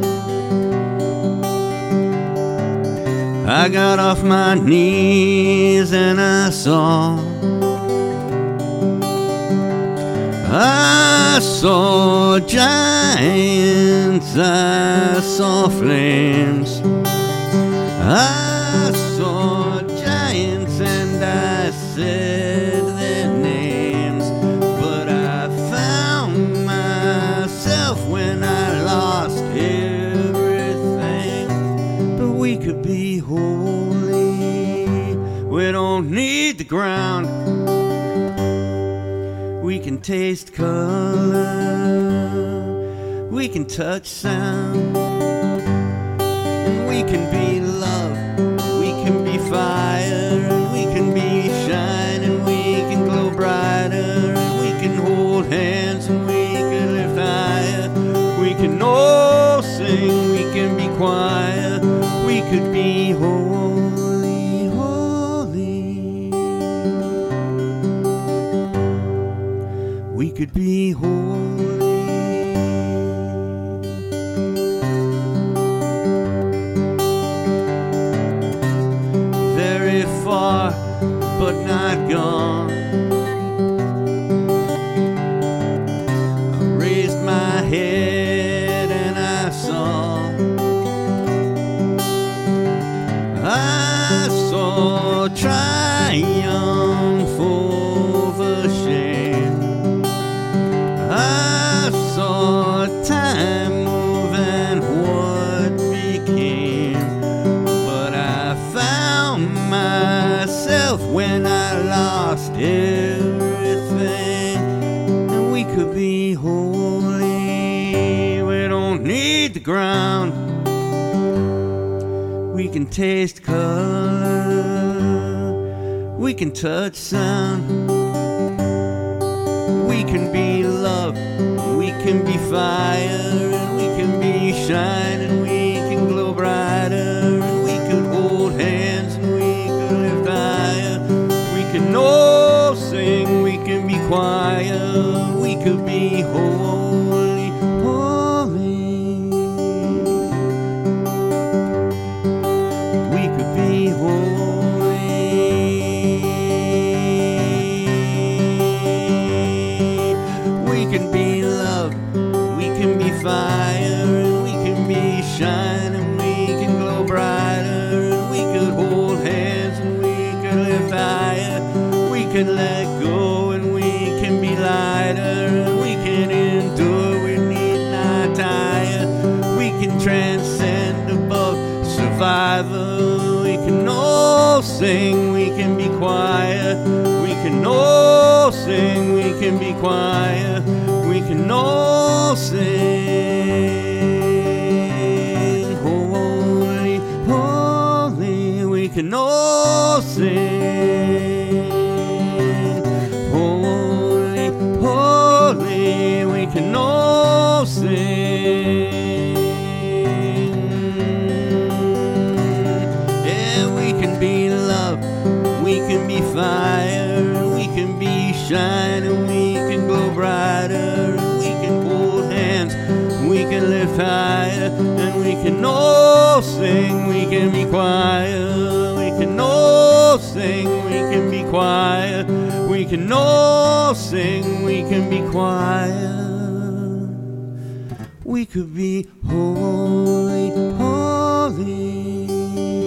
I got off my knees and I saw giants, I saw flames. I saw giants and I said their names. But I found myself when I lost everything. But we could be holy. We don't need the ground. We can taste color. We can touch sound. We can be love. We can be fire. And we can be shine. And we can glow brighter. And we can hold hands. And we can lift higher. We can all sing. We can be quiet. We could be holy, holy. We could be holy. Very far, but not gone. I raised my head and I saw triumph over shame. I saw time move and what became. But I found myself when I lost everything. And we could be holy. We don't need the ground. We can taste color. We can touch sound. We can be love. We can be fire. And we can be shine. And we can glow brighter. And we could hold hands. And we could lift higher. We can all sing. We can be quiet. We could be holy, holy. We could be holy. We can be love, we can be fire, and we can be shine, and we can glow brighter, and we could hold hands, and we could lift higher. We can let go, and we can be lighter, and we can endure, we need not tire. We can transcend above survival. We can all sing, we can be quiet. We can all sing, we can be quiet. We can all sing, holy, holy. We can all sing, holy, holy. We can all sing. Yeah, we can be love, we can be fire, we can be shine, and we can glow brighter, and we can hold hands, we can lift higher, and we can all sing, we can be quiet, we can all sing, we can be quiet, we can all sing, we can be quiet. We could be holy, holy.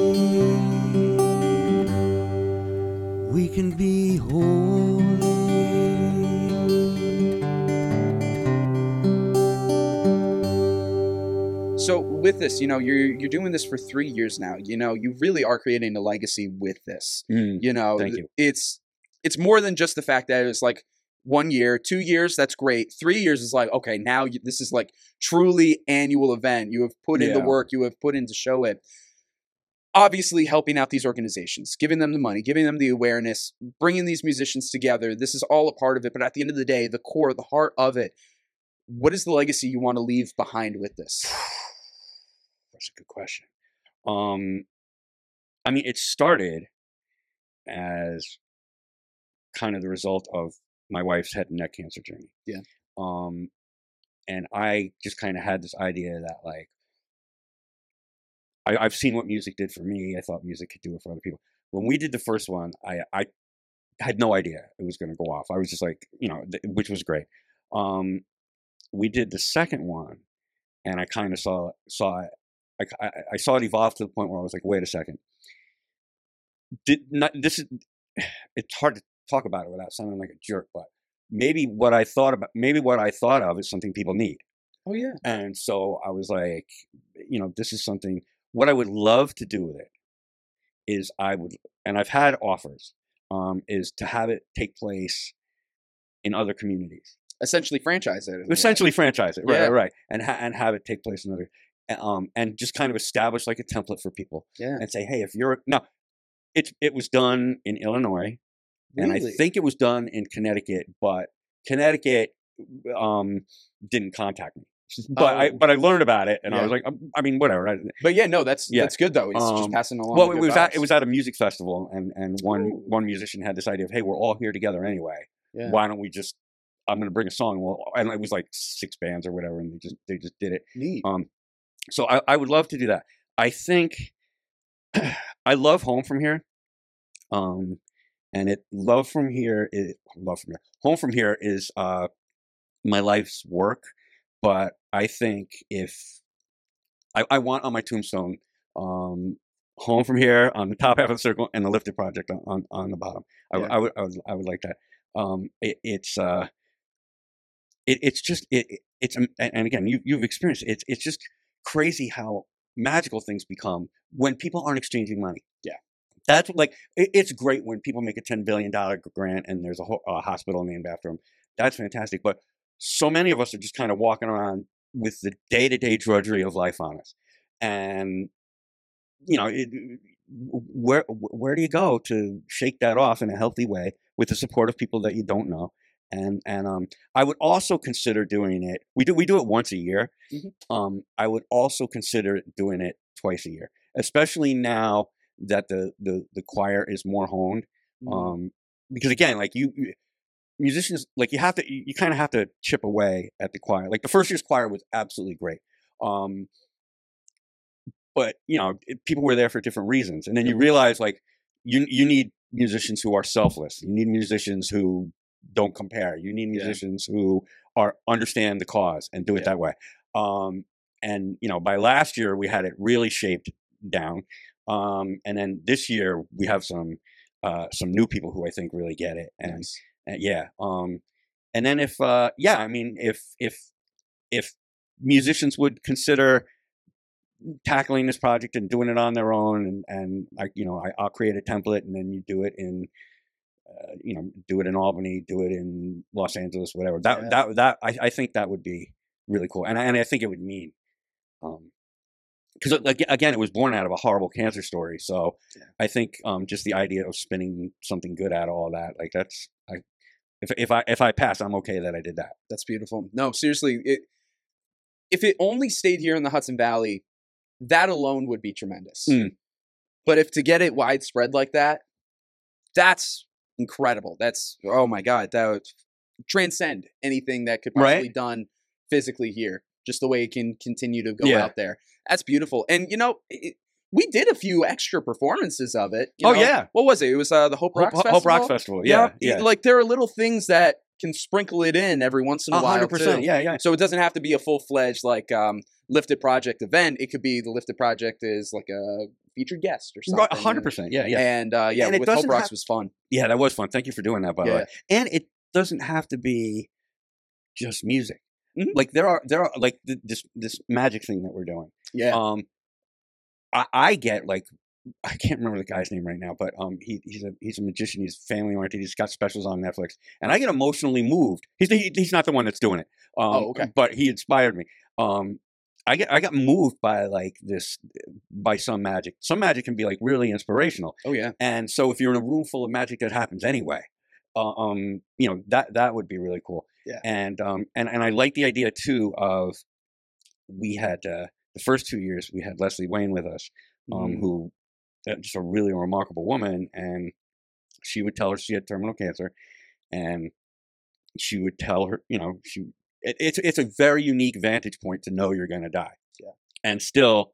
with this, you know, you're doing this for 3 years now. You know, you really are creating a legacy with this. You know, Thank you. It's more than just the fact that it's like 1 year, 2 years, that's great. 3 years is like, okay, now this is like truly annual event. You have put in the work, you have put in to show it. Obviously helping out these organizations, giving them the money, giving them the awareness, bringing these musicians together. This is all a part of it. But at the end of the day, the core, the heart of it, what is the legacy you want to leave behind with this? That's a good question. I mean, it started as kind of the result of my wife's head and neck cancer journey. Yeah. And I just kind of had this idea that, like, I've seen what music did for me. I thought music could do it for other people. When we did the first one, I had no idea it was going to go off. I was just like, you know, which was great. We did the second one, and I kind of saw it. I saw it evolve to the point where I was like, wait a second. It's hard to talk about it without sounding like a jerk, but maybe what I thought of is something people need. Oh yeah. And so I was like, you know, this is something. What I would love to do with it is and I've had offers, is to have it take place in other communities. Essentially franchise it. Essentially franchise it, right, Yeah. right, and have it take place in other, and just kind of establish like a template for people, Yeah. and say, hey, if you're now, it was done in Illinois, and I Really? think it was done in Connecticut, but Connecticut didn't contact me. But I learned about it, and I Yeah. was like, I mean, whatever. But yeah, no, that's Yeah. good though. It's just passing along. Well, the it good was vibes. at a music festival, and Ooh. one musician had this idea of, hey, we're all here together anyway. Yeah. Why don't we just? I'm going to bring a song. Well, and it was like 6 bands or whatever, and they just did it. Neat. So I would love to do that. I think I love Home From Here. And Home From Here is my life's work. But I think if I want on my tombstone, Home From Here on the top half of the circle and the Lifted Project on the bottom. I would like that. And again, you've experienced it. It's just crazy how magical things become when people aren't exchanging money. Yeah. That's like, it's great when people make a $10 billion grant and there's a hospital named after them. That's fantastic. But so many of us are just kind of walking around with the day-to-day drudgery of life on us. And, you know, where do you go to shake that off in a healthy way with the support of people that you don't know? And I would also consider doing it. We do it once a year. Mm-hmm. I would also consider doing it twice a year, especially now that the choir is more honed. Mm-hmm. Because again, like musicians, like you kind of have to chip away at the choir. Like the first year's choir was absolutely great. But you know, people were there for different reasons. And then you realize like you need musicians who are selfless. You need musicians who don't compare. You need musicians who understand the cause and do it that way. And you know, by last year we had it really shaped down. And then this year we have some new people who I think really get it. And Nice. And then if musicians would consider tackling this project and doing it on their own, and I'll create a template, and then you do it in do it in Albany, do it in Los Angeles, whatever. I think that would be really cool, and I think it would mean, because like again, it was born out of a horrible cancer story. So I think just the idea of spinning something good out of all that, like that's if I pass, I'm okay that I did that. That's beautiful. No, seriously, if it only stayed here in the Hudson Valley, that alone would be tremendous. But if to get it widespread like that, that's incredible. That's, oh my God, that would transcend anything that could possibly be done physically here, just the way it can continue to go out there. That's beautiful. And, you know, we did a few extra performances of it. You know? What was it? It was the Hope Rocks Festival? Hope Rocks Festival, yeah. Like, there are little things that can sprinkle it in every once in a while, 100%, too. yeah. So it doesn't have to be a full-fledged, like, Lifted Project event. It could be the Lifted Project is like a featured guest or something. 100%, yeah. And, and with Hope Rocks was fun. Yeah, that was fun. Thank you for doing that, by the way. And it doesn't have to be just music. Like there are like this magic thing that we're doing. Yeah. I get like, I can't remember the guy's name right now, but he's a magician. He's family oriented. He's got specials on Netflix, and I get emotionally moved. He's not the one that's doing it. Okay. But he inspired me. I got moved by like this, by some magic. Some magic can be like really inspirational. Oh yeah. And so if you're in a room full of magic that happens anyway, you know, that would be really cool. Yeah. And I like the idea too of, we had the first 2 years we had Leslie Wayne with us, who just a really remarkable woman, and she would tell her she had terminal cancer, and she would tell her, you know, it's a very unique vantage point to know you're going to die, and still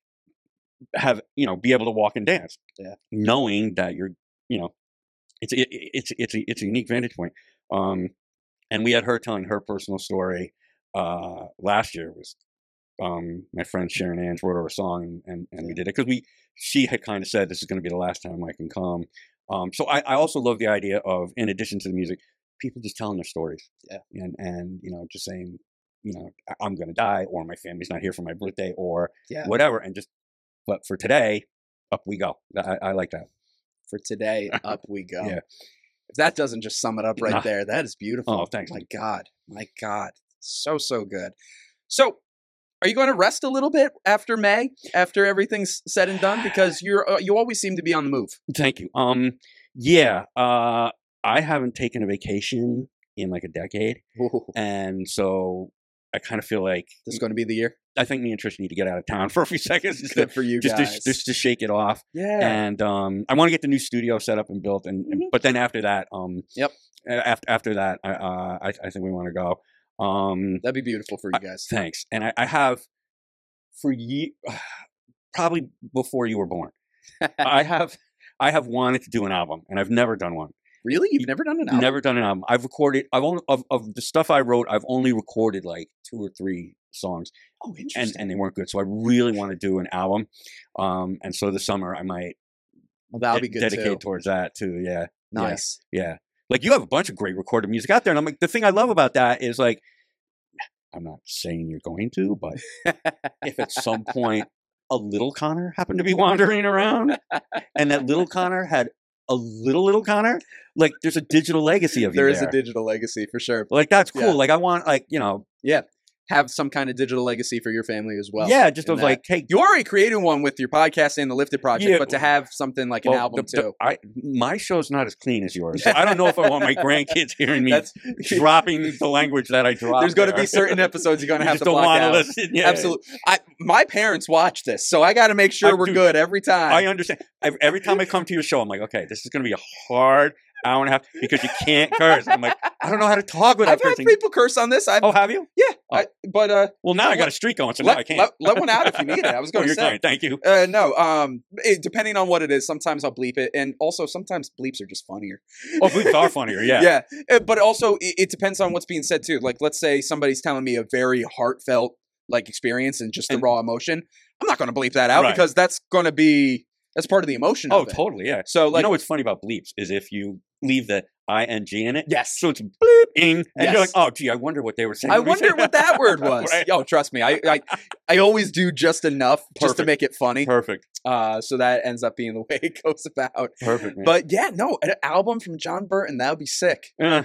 have, you know, be able to walk and dance, knowing that you're, you know, it's a unique vantage point. And we had her telling her personal story last year. Was my friend Sharon Ange wrote her a song, and we did it because she had kind of said this is going to be the last time I can come. So I also love the idea of, in addition to the music, people just telling their stories. Yeah. And you know, just saying, you know, I'm going to die, or my family's not here for my birthday, or whatever. And just, but for today, up we go. I like that. For today, up we go. Yeah. If that doesn't just sum it up right there, that is beautiful. Oh, thanks. My God. So good. So, are you going to rest a little bit after May, after everything's said and done? Because you always seem to be on the move. Thank you. Yeah. I haven't taken a vacation in like a decade. Ooh. And so I kind of feel like this is going to be the year. I think me and Trish need to get out of town for a few seconds. Good for you guys. Just to shake it off. Yeah. And I want to get the new studio set up and built. But then after that, after that, I think we want to go. That'd be beautiful for you guys. Thanks. And I have, for probably before you were born, I have wanted to do an album, and I've never done one. Really? You've never done an album? Never done an album. I've recorded. I've only of the stuff I wrote. I've only recorded like 2 or 3 songs. Oh, interesting. And they weren't good. So I really want to do an album. And so this summer I might. Well, that'll be good dedicate towards that too. Yeah. Nice. Yeah. Like, you have a bunch of great recorded music out there, and I'm like, the thing I love about that is, like, I'm not saying you're going to, but if at some point a little Connor happened to be wandering around, and that little Connor had a little Connor, like, there's a digital legacy of you there. There is a digital legacy for sure. Like, that's cool. Yeah. Like, I want, like, you know. Yeah. Have some kind of digital legacy for your family as well. Yeah, just of like, hey, you already created one with your podcast and the Lifted Project, but to have something like an album too. My show's not as clean as yours, so I don't know if I want my grandkids hearing me dropping the language that I dropped. There's going to be certain episodes you're going to have to block out. Listen. Yeah, absolutely. My parents watch this, so I got to make sure we're good every time. I understand. Every time I come to your show, I'm like, okay, this is going to be a hard hour and a half because you can't curse. I'm like, I don't know how to talk without cursing. I've had people curse on this. Oh, have you? Yeah. Well, now I got a streak going, so now I can't. Let one out if you need it. I was going to say. You're kind. Thank you. No. Depending on what it is, sometimes I'll bleep it, and also sometimes bleeps are just funnier. Oh, bleeps are funnier. Yeah. Yeah. But also, it depends on what's being said too. Like, let's say somebody's telling me a very heartfelt like experience and just the raw emotion. I'm not going to bleep that out because that's going to be part of the emotion. Oh, of it. Totally. Yeah. So, like, you know what's funny about bleeps is if you leave the ing in it. Yes. So it's bleeping, and you're like, oh, gee, I wonder what they were saying. I wonder what that word was. Right. Yo, trust me, I always do just enough just to make it funny. Perfect. So that ends up being the way it goes about. Perfect. Man. But yeah, no, an album from John Burton, that would be sick. Yeah.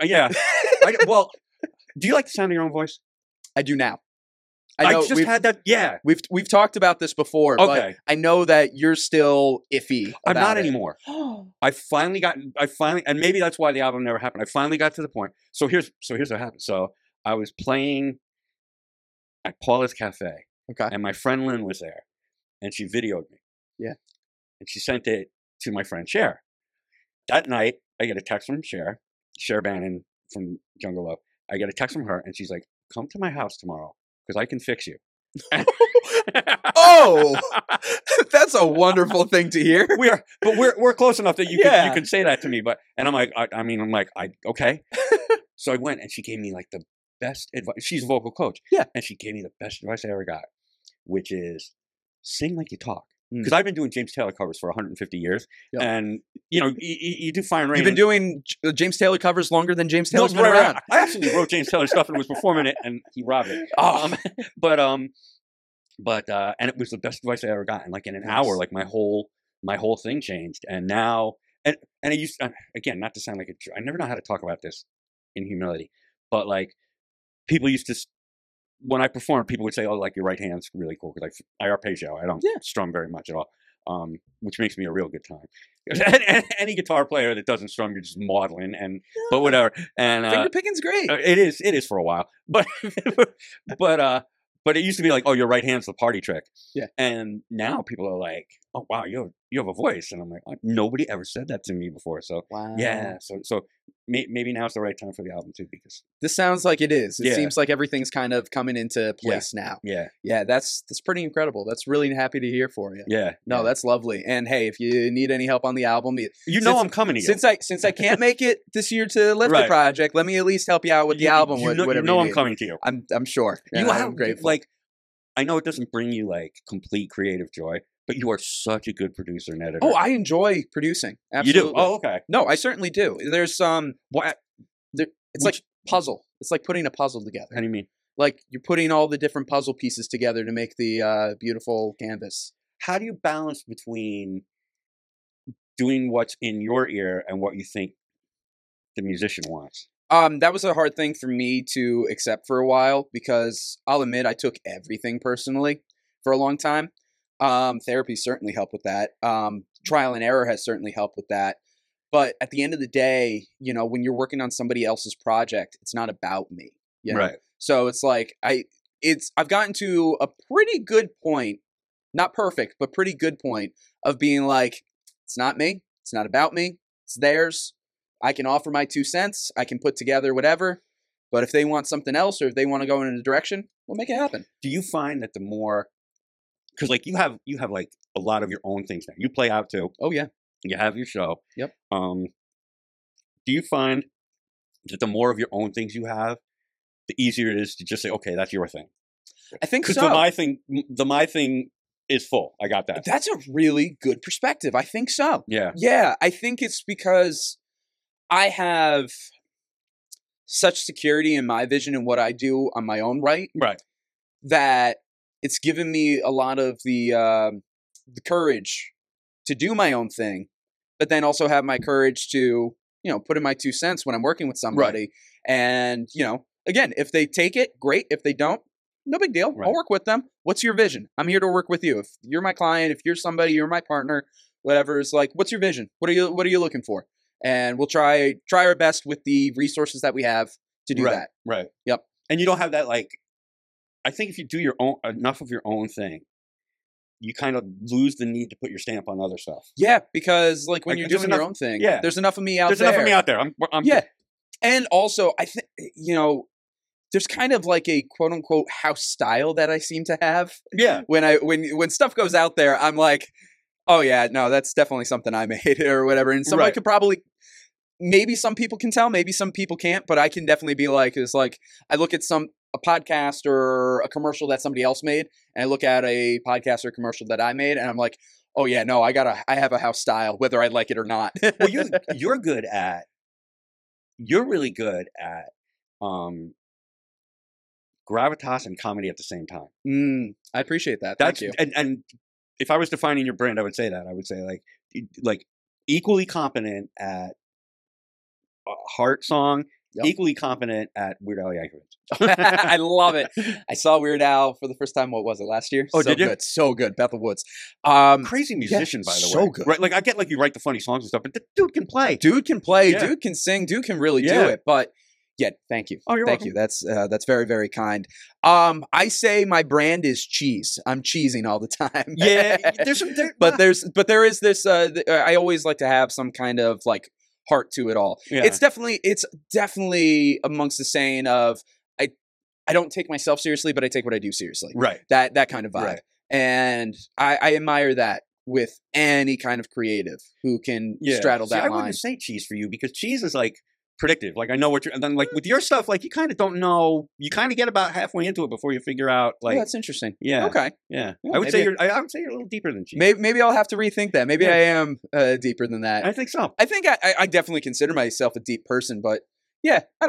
Well, do you like the sound of your own voice? I do now. I just had that. Yeah, we've talked about this before. But I know that you're still iffy. I'm not anymore. I finally, and maybe that's why the album never happened. I finally got to the point. So here's what happened. So I was playing at Paula's Cafe. Okay. And my friend Lynn was there, and she videoed me. Yeah. And she sent it to my friend Cher. That night, I get a text from Cher Bannon from Jungle Love. I get a text from her, and she's like, "Come to my house tomorrow, because I can fix you." Oh, that's a wonderful thing to hear. We're close enough that you can say that to me. And I'm like, okay. So I went, and she gave me like the best advice. She's a vocal coach. Yeah. And she gave me the best advice I ever got, which is sing like you talk. Because I've been doing James Taylor covers for 150 years. Yep. And, you do Fire and Rain. You've been doing James Taylor covers longer than James Taylor's been around. I actually wrote James Taylor stuff and was performing it, and he robbed it. But and it was the best advice I ever got. And like in an Nice. hour, like my whole thing changed. And now, and I used again, not to sound like I never know how to talk about this in humility, but like people used to, when I performed, people would say, "Oh, like your right hand's really cool," because I arpeggio. I don't strum very much at all, which makes me a real good time. Any guitar player that doesn't strum, you're just maudlin, but whatever. And Finger picking's great. it is for a while, but but it used to be like, "Oh, your right hand's the party trick." Yeah. And now people are like, "Oh, wow, you have a voice," and I'm like, nobody ever said that to me before. So Wow. yeah, so maybe now's the right time for the album too, because This sounds like it is. It Yeah. seems like everything's kind of coming into place now. yeah, Yeah, that's pretty incredible. That's really happy to hear for you. yeah. No, yeah. that's lovely. And hey, if you need any help on the album, you know I'm coming to you. since I can't make it this year to Lift the Right. Project, let me at least help you out with the album. You know, whatever I'm need. coming to you. I'm sure. You Yeah, have I'm grateful. like, I know it doesn't bring you like complete creative joy, but you are such a good producer and editor. Oh, I enjoy producing. you Absolutely. do. Oh, okay. No, I certainly do. There's it's like puzzle. It's like putting a puzzle together. How do you mean? Like you're putting all the different puzzle pieces together to make the beautiful canvas. How do you balance between doing what's in your ear and what you think the musician wants? That was a hard thing for me to accept for a while because I'll admit I took everything personally for a long time. Therapy certainly helped with that. Trial and error has certainly helped with that. But at the end of the day, you know, when you're working on somebody else's project, it's not about me. You know? Right. So it's like I've gotten to a pretty good point, not perfect, but pretty good point of being like, it's not me, it's not about me, it's theirs. I can offer my 2 cents, I can put together whatever, but if they want something else or if they want to go in a direction, we'll make it happen. Do you find that the more, because like you have like a lot of your own things now. You play out too. Oh yeah. You have your show. Yep. Do you find that the more of your own things you have, the easier it is to just say, okay, that's your thing? I think Because so. the my thing is full. I got that. That's a really good perspective. I think so. Yeah. Yeah, I think it's because I have such security in my vision and what I do on my own right Right. that it's given me a lot of the courage to do my own thing, but then also have my courage to, you know, put in my 2 cents when I'm working with somebody. And, you know, again, if they take it, great. If they don't, no big deal. Right. I'll work with them. What's your vision? I'm here to work with you. If you're my client, if you're somebody, you're my partner, whatever, it's like, what's your vision? What are you looking for? And we'll try our best with the resources that we have to do that. Right. Yep. And you don't have that, like, I think if you do your own enough of your own thing, you kind of lose the need to put your stamp on other stuff. Yeah, because like when Like, you're there's doing your enough- own thing, yeah. there's enough of me out There's there. enough of me out there. I'm Yeah. And also, I think, you know, there's kind of like a quote unquote house style that I seem to have. Yeah. When stuff goes out there, I'm like, oh yeah, no, that's definitely something I made or whatever. And somebody Right. could probably, maybe some people can tell, maybe some people can't, but I can definitely be like, it's like, I look at a podcast or a commercial that somebody else made, and I look at a podcast or commercial that I made, and I'm like, oh yeah, no, I have a house style, whether I like it or not. Well, you're really good at gravitas and comedy at the same time. I appreciate that. That's Thank you. and if I was defining your brand, I would say that. I would say like equally competent at a heart song, Yep. equally competent at Weird Al Yankovic. I love it. I saw Weird Al for the first time. What was it, last year? Oh, so did you? Good, so good. Bethel Woods. Crazy musician, by the way. so good. Right? Like I get like you write the funny songs and stuff, but the dude can play. Dude can play. Yeah. Dude can sing. Dude can really Yeah. do it. But yeah, thank you. Oh, you're thank welcome. you. That's very, very kind. I say my brand is cheese. I'm cheesing all the time. Yeah, but there is this. I always like to have some kind of like heart to it all. Yeah. It's definitely amongst the saying of I don't take myself seriously, but I take what I do seriously. right. That kind of vibe. Right. And I admire that with any kind of creative who can straddle See, that I line. wouldn't say cheese for you because cheese is like predictive. Like I know what you're, and then like with your stuff, like you kind of don't know. You kind of get about halfway into it before you figure out. Like, Oh, that's interesting. yeah, Okay. yeah. Yeah, I would say maybe- I would say you're a little deeper than cheese. Maybe I'll have to rethink that. Maybe Yeah. I am deeper than that. I think so. I think I definitely consider myself a deep person, but yeah, I don't know.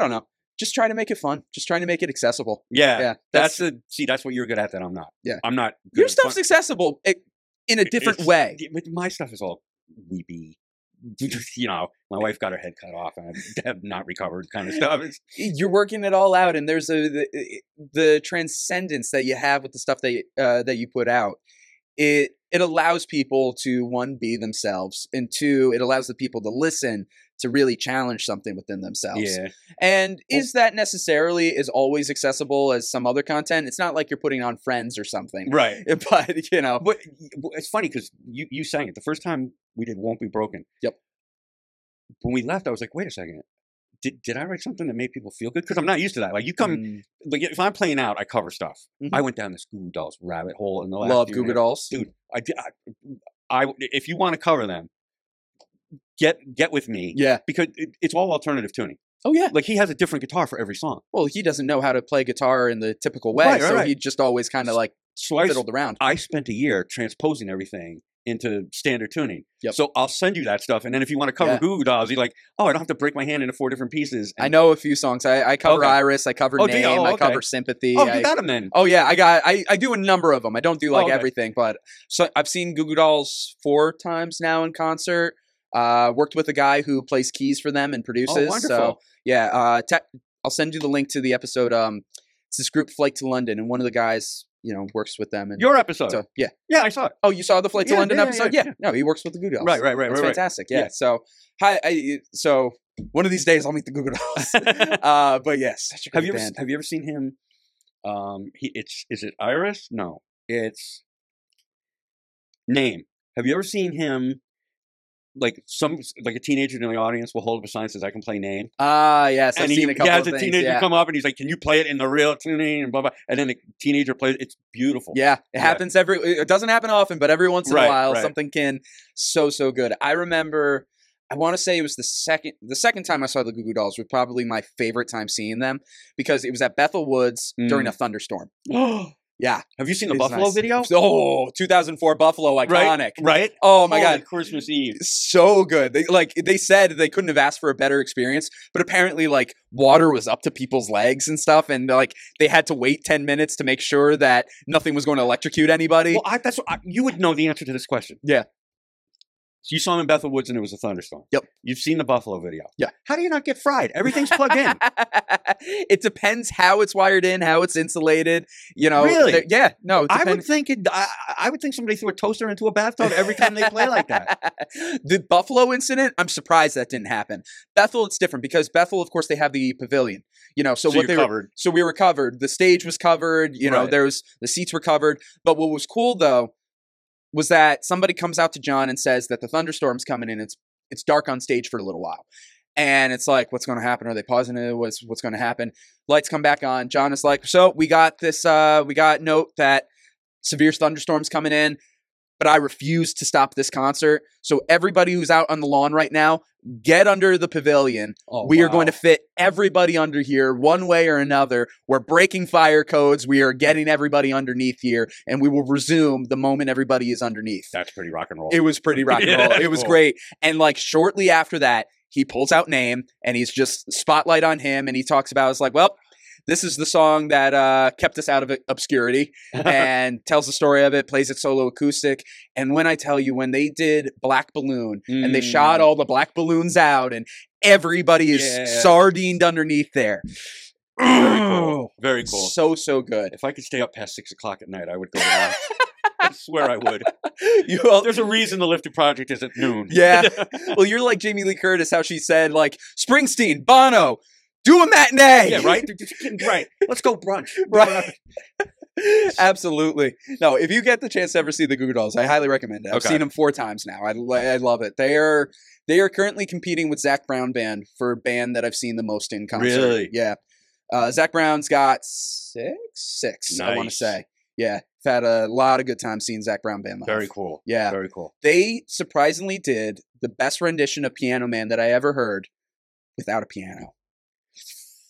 just trying to make it fun. Just trying to make it accessible. Yeah, Yeah, that's what you're good at that I'm not. Yeah. I'm not. Good Your at stuff's fun. accessible in a different It's- way. But my stuff is all weepy. You know, my wife got her head cut off and I have not recovered kind of stuff. It's, You're working it all out, and there's the transcendence that you have with the stuff that you put out. It allows people to, one, be themselves, and two, it allows the people to listen to really challenge something within themselves. yeah. And is that necessarily as always accessible as some other content? It's not like you're putting on Friends or something. Right. But, you know. But it's funny because you sang it. The first time we did Won't Be Broken. Yep. When we left, I was like, wait a second. Did I write something that made people feel good? Because I'm not used to that. Like, you come, like, if I'm playing out, I cover stuff. I went down this Goo Goo Dolls rabbit hole in the last Love few Goo Goo minutes. Dolls. Dude, I if you want to cover them, get with me. Yeah. Because it's all alternative tuning. Oh, yeah. Like, he has a different guitar for every song. Well, he doesn't know how to play guitar in the typical way, Right, so right. he just always kind of like So I fiddled around. I spent a year transposing everything into standard tuning. Yep. So I'll send you that stuff, and then if you want to cover Yeah. Goo Goo Dolls, you're like, oh, I don't have to break my hand into 4 different pieces. I know a few songs. I cover Okay. Iris. I cover Oh, do you? Name. Oh, I okay. cover Sympathy. Oh, you got them then. Oh yeah, I do a number of them. I don't do like okay. everything, but so I've seen Goo Goo Dolls 4 times now in concert. Worked with a guy who plays keys for them and produces. Oh, wonderful. So yeah, I'll send you the link to the episode. It's this group Flight to London, and one of the guys, you know, works with them. And Your episode. so yeah. Yeah, I saw it. Oh, you saw the Flight to Yeah, London yeah, episode? yeah, Yeah. No, he works with the Goo Goo Dolls. Right. That's fantastic. Yeah. Yeah. So so one of these days I'll meet the Goo Goo Dolls. But yes, such a great band. Have you ever seen him? Is it Iris? No, it's Name. Have you ever seen him? Like a teenager in the audience will hold up a sign that says, "I can play Name." Yes, I've And seen a couple has of a things. teenager Yeah. come up and he's like, "Can you play it in the real tuning?" And blah blah. And then the teenager plays. It's beautiful. Yeah, it happens it doesn't happen often, but every once in a Right, while right. something can so good. I remember, I want to say it was the second time I saw the Goo Goo Dolls was probably my favorite time seeing them because it was at Bethel Woods during a thunderstorm. Yeah. Have you seen the It's Buffalo nice. video? Oh, 2004 Buffalo, iconic. Right? Oh my Holy God. Christmas Eve. So good. They said they couldn't have asked for a better experience, but apparently like water was up to people's legs and stuff, and like they had to wait 10 minutes to make sure that nothing was going to electrocute anybody. Well, you would know the answer to this question. Yeah. So you saw him in Bethel Woods and it was a thunderstorm. Yep. You've seen the Buffalo video. Yeah. How do you not get fried? Everything's plugged in. It depends how it's wired in, how it's insulated. You know, Really? Yeah. No, it I would depends. think I would think somebody threw a toaster into a bathtub every time they play like that. The Buffalo incident, I'm surprised that didn't happen. Bethel, it's different because Bethel, of course, they have the pavilion. You know, so So what you're they were covered. so we were covered. The stage was covered. You know, Right. the seats were covered. But what was cool though was that somebody comes out to John and says that the thunderstorm's coming in. It's dark on stage for a little while. And it's like, what's going to happen? Are they pausing it? What's going to happen? Lights come back on. John is like, so we got this, we got note that severe thunderstorms coming in, but I refuse to stop this concert. So everybody who's out on the lawn right now, get under the pavilion. Oh, We are wow. going to fit everybody under here one way or another. We're breaking fire codes. We are getting everybody underneath here, and we will resume the moment everybody is underneath. That's pretty rock and roll. It was pretty rock and Yeah, roll. It was cool. great. And like shortly after that, he pulls out Name and he's just spotlight on him. And he talks about, it's like, well, this is the song that kept us out of obscurity, and tells the story of it, plays it solo acoustic. And when I tell you, when they did Black Balloon and they shot all the black balloons out and everybody is Yeah. sardined underneath there. Very cool. Very cool. So good. If I could stay up past 6 o'clock at night, I would go to that. I swear I would. There's a reason the Lifted Project is at noon. Yeah. Well, you're like Jamie Lee Curtis, how she said, like, Springsteen, Bono, do a matinee. Yeah, right? Right. Let's go brunch. Right. Absolutely. No, if you get the chance to ever see the Goo Goo Dolls, I highly recommend it. I've Okay. seen them 4 times now. I love it. They are currently competing with Zac Brown Band for band that I've seen the most in concert. Really? Yeah. Zac Brown's got 6, I want to Nice. say. Yeah. I've had a lot of good times seeing Zac Brown Band live. Very cool. Yeah. Very cool. They surprisingly did the best rendition of Piano Man that I ever heard without a piano.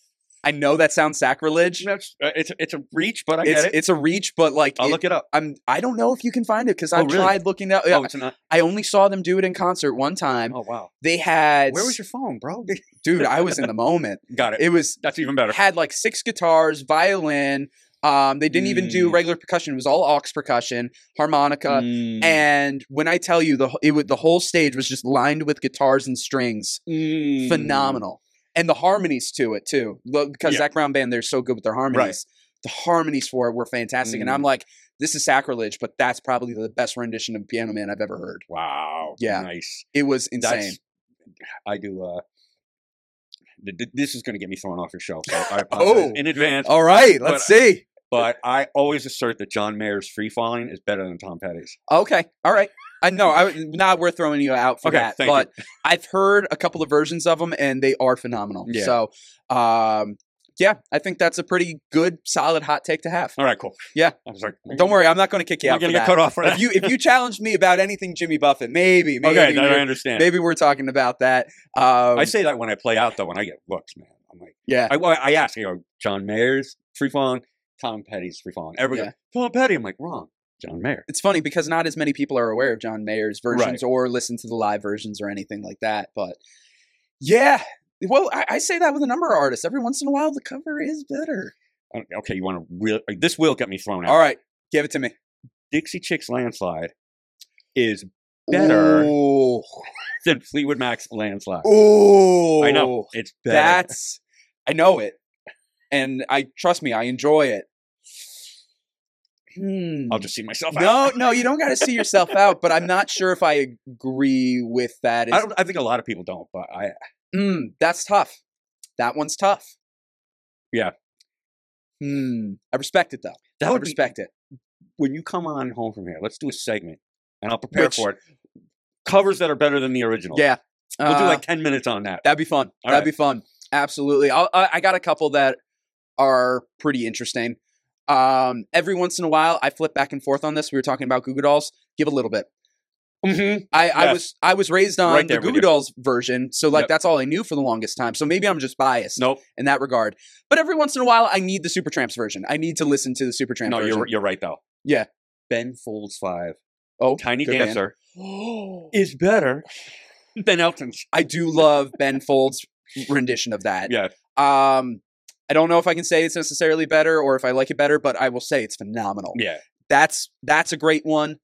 I know that sounds sacrilege. It's a reach, but I get it. It's a reach, but like I'll look it up. I don't know if you can find it because I've really? tried looking up. Oh, it's not. I only saw them do it in concert one time. Oh wow. They had Where was your phone, bro? dude? I was in the moment. Got it. It was That's even better. had like 6 guitars, violin. They didn't even do regular percussion. It was all aux percussion, harmonica, and when I tell you the whole stage was just lined with guitars and strings, phenomenal, and the harmonies to it too. Because Zac Brown Band, they're so good with their harmonies. Right. The harmonies for it were fantastic, and I'm like, this is sacrilege, but that's probably the best rendition of Piano Man I've ever heard. Wow. Yeah. Nice. It was insane. I do. This is going to get me thrown off your show. So I apologize in advance. All right, let's see. But I always assert that John Mayer's Free Falling is better than Tom Petty's. Okay, all right. I know, not worth throwing you out for that, but I've heard a couple of versions of them, and they are phenomenal. Yeah. So, yeah, I think that's a pretty good, solid hot take to have. All right, cool. Yeah. I was like, don't worry, I'm not going to kick you out. We're going to get cut off for that. If you challenged me about anything Jimmy Buffett, maybe. Okay, I understand. Maybe we're talking about that. I say that when I play out, though, when I get looks, man. I'm like, yeah. I ask, John Mayer's Free Falling, Tom Petty's Free Falling. Everybody goes, Tom Petty. I'm like, wrong. John Mayer. It's funny because not as many people are aware of John Mayer's versions or listen to the live versions or anything like that. But yeah, well, I say that with a number of artists. Every once in a while, the cover is better. Okay, you want to this will get me thrown out. All right, give it to me. Dixie Chicks Landslide is better than Fleetwood Mac's Landslide. Oh, I know it's better. I know it, and trust me, I enjoy it. I'll just see myself out. No, you don't got to see yourself out. But I'm not sure if I agree with that. I think a lot of people don't, but that's tough. That one's tough. Yeah. I respect it though. I respect it. When you come on home from here, let's do a segment, and I'll prepare for it. Covers that are better than the original. Yeah. We'll do like 10 minutes on that. That'd be fun. That'd be fun. Absolutely. I got a couple that are pretty interesting. Every once in a while, I flip back and forth on this. We were talking about Goo Goo Dolls. Give a little bit. I was raised on the Goo Goo Dolls version, so that's all I knew for the longest time. So maybe I'm just biased in that regard. But every once in a while, I need the Supertramps version. I need to listen to the Supertramp version. No, you're right though. Yeah. Ben Folds 5. Oh, Tiny Dancer is better than Elton's. I do love Ben Folds' rendition of that. Yeah. I don't know if I can say it's necessarily better or if I like it better, but I will say it's phenomenal. Yeah. That's a great one.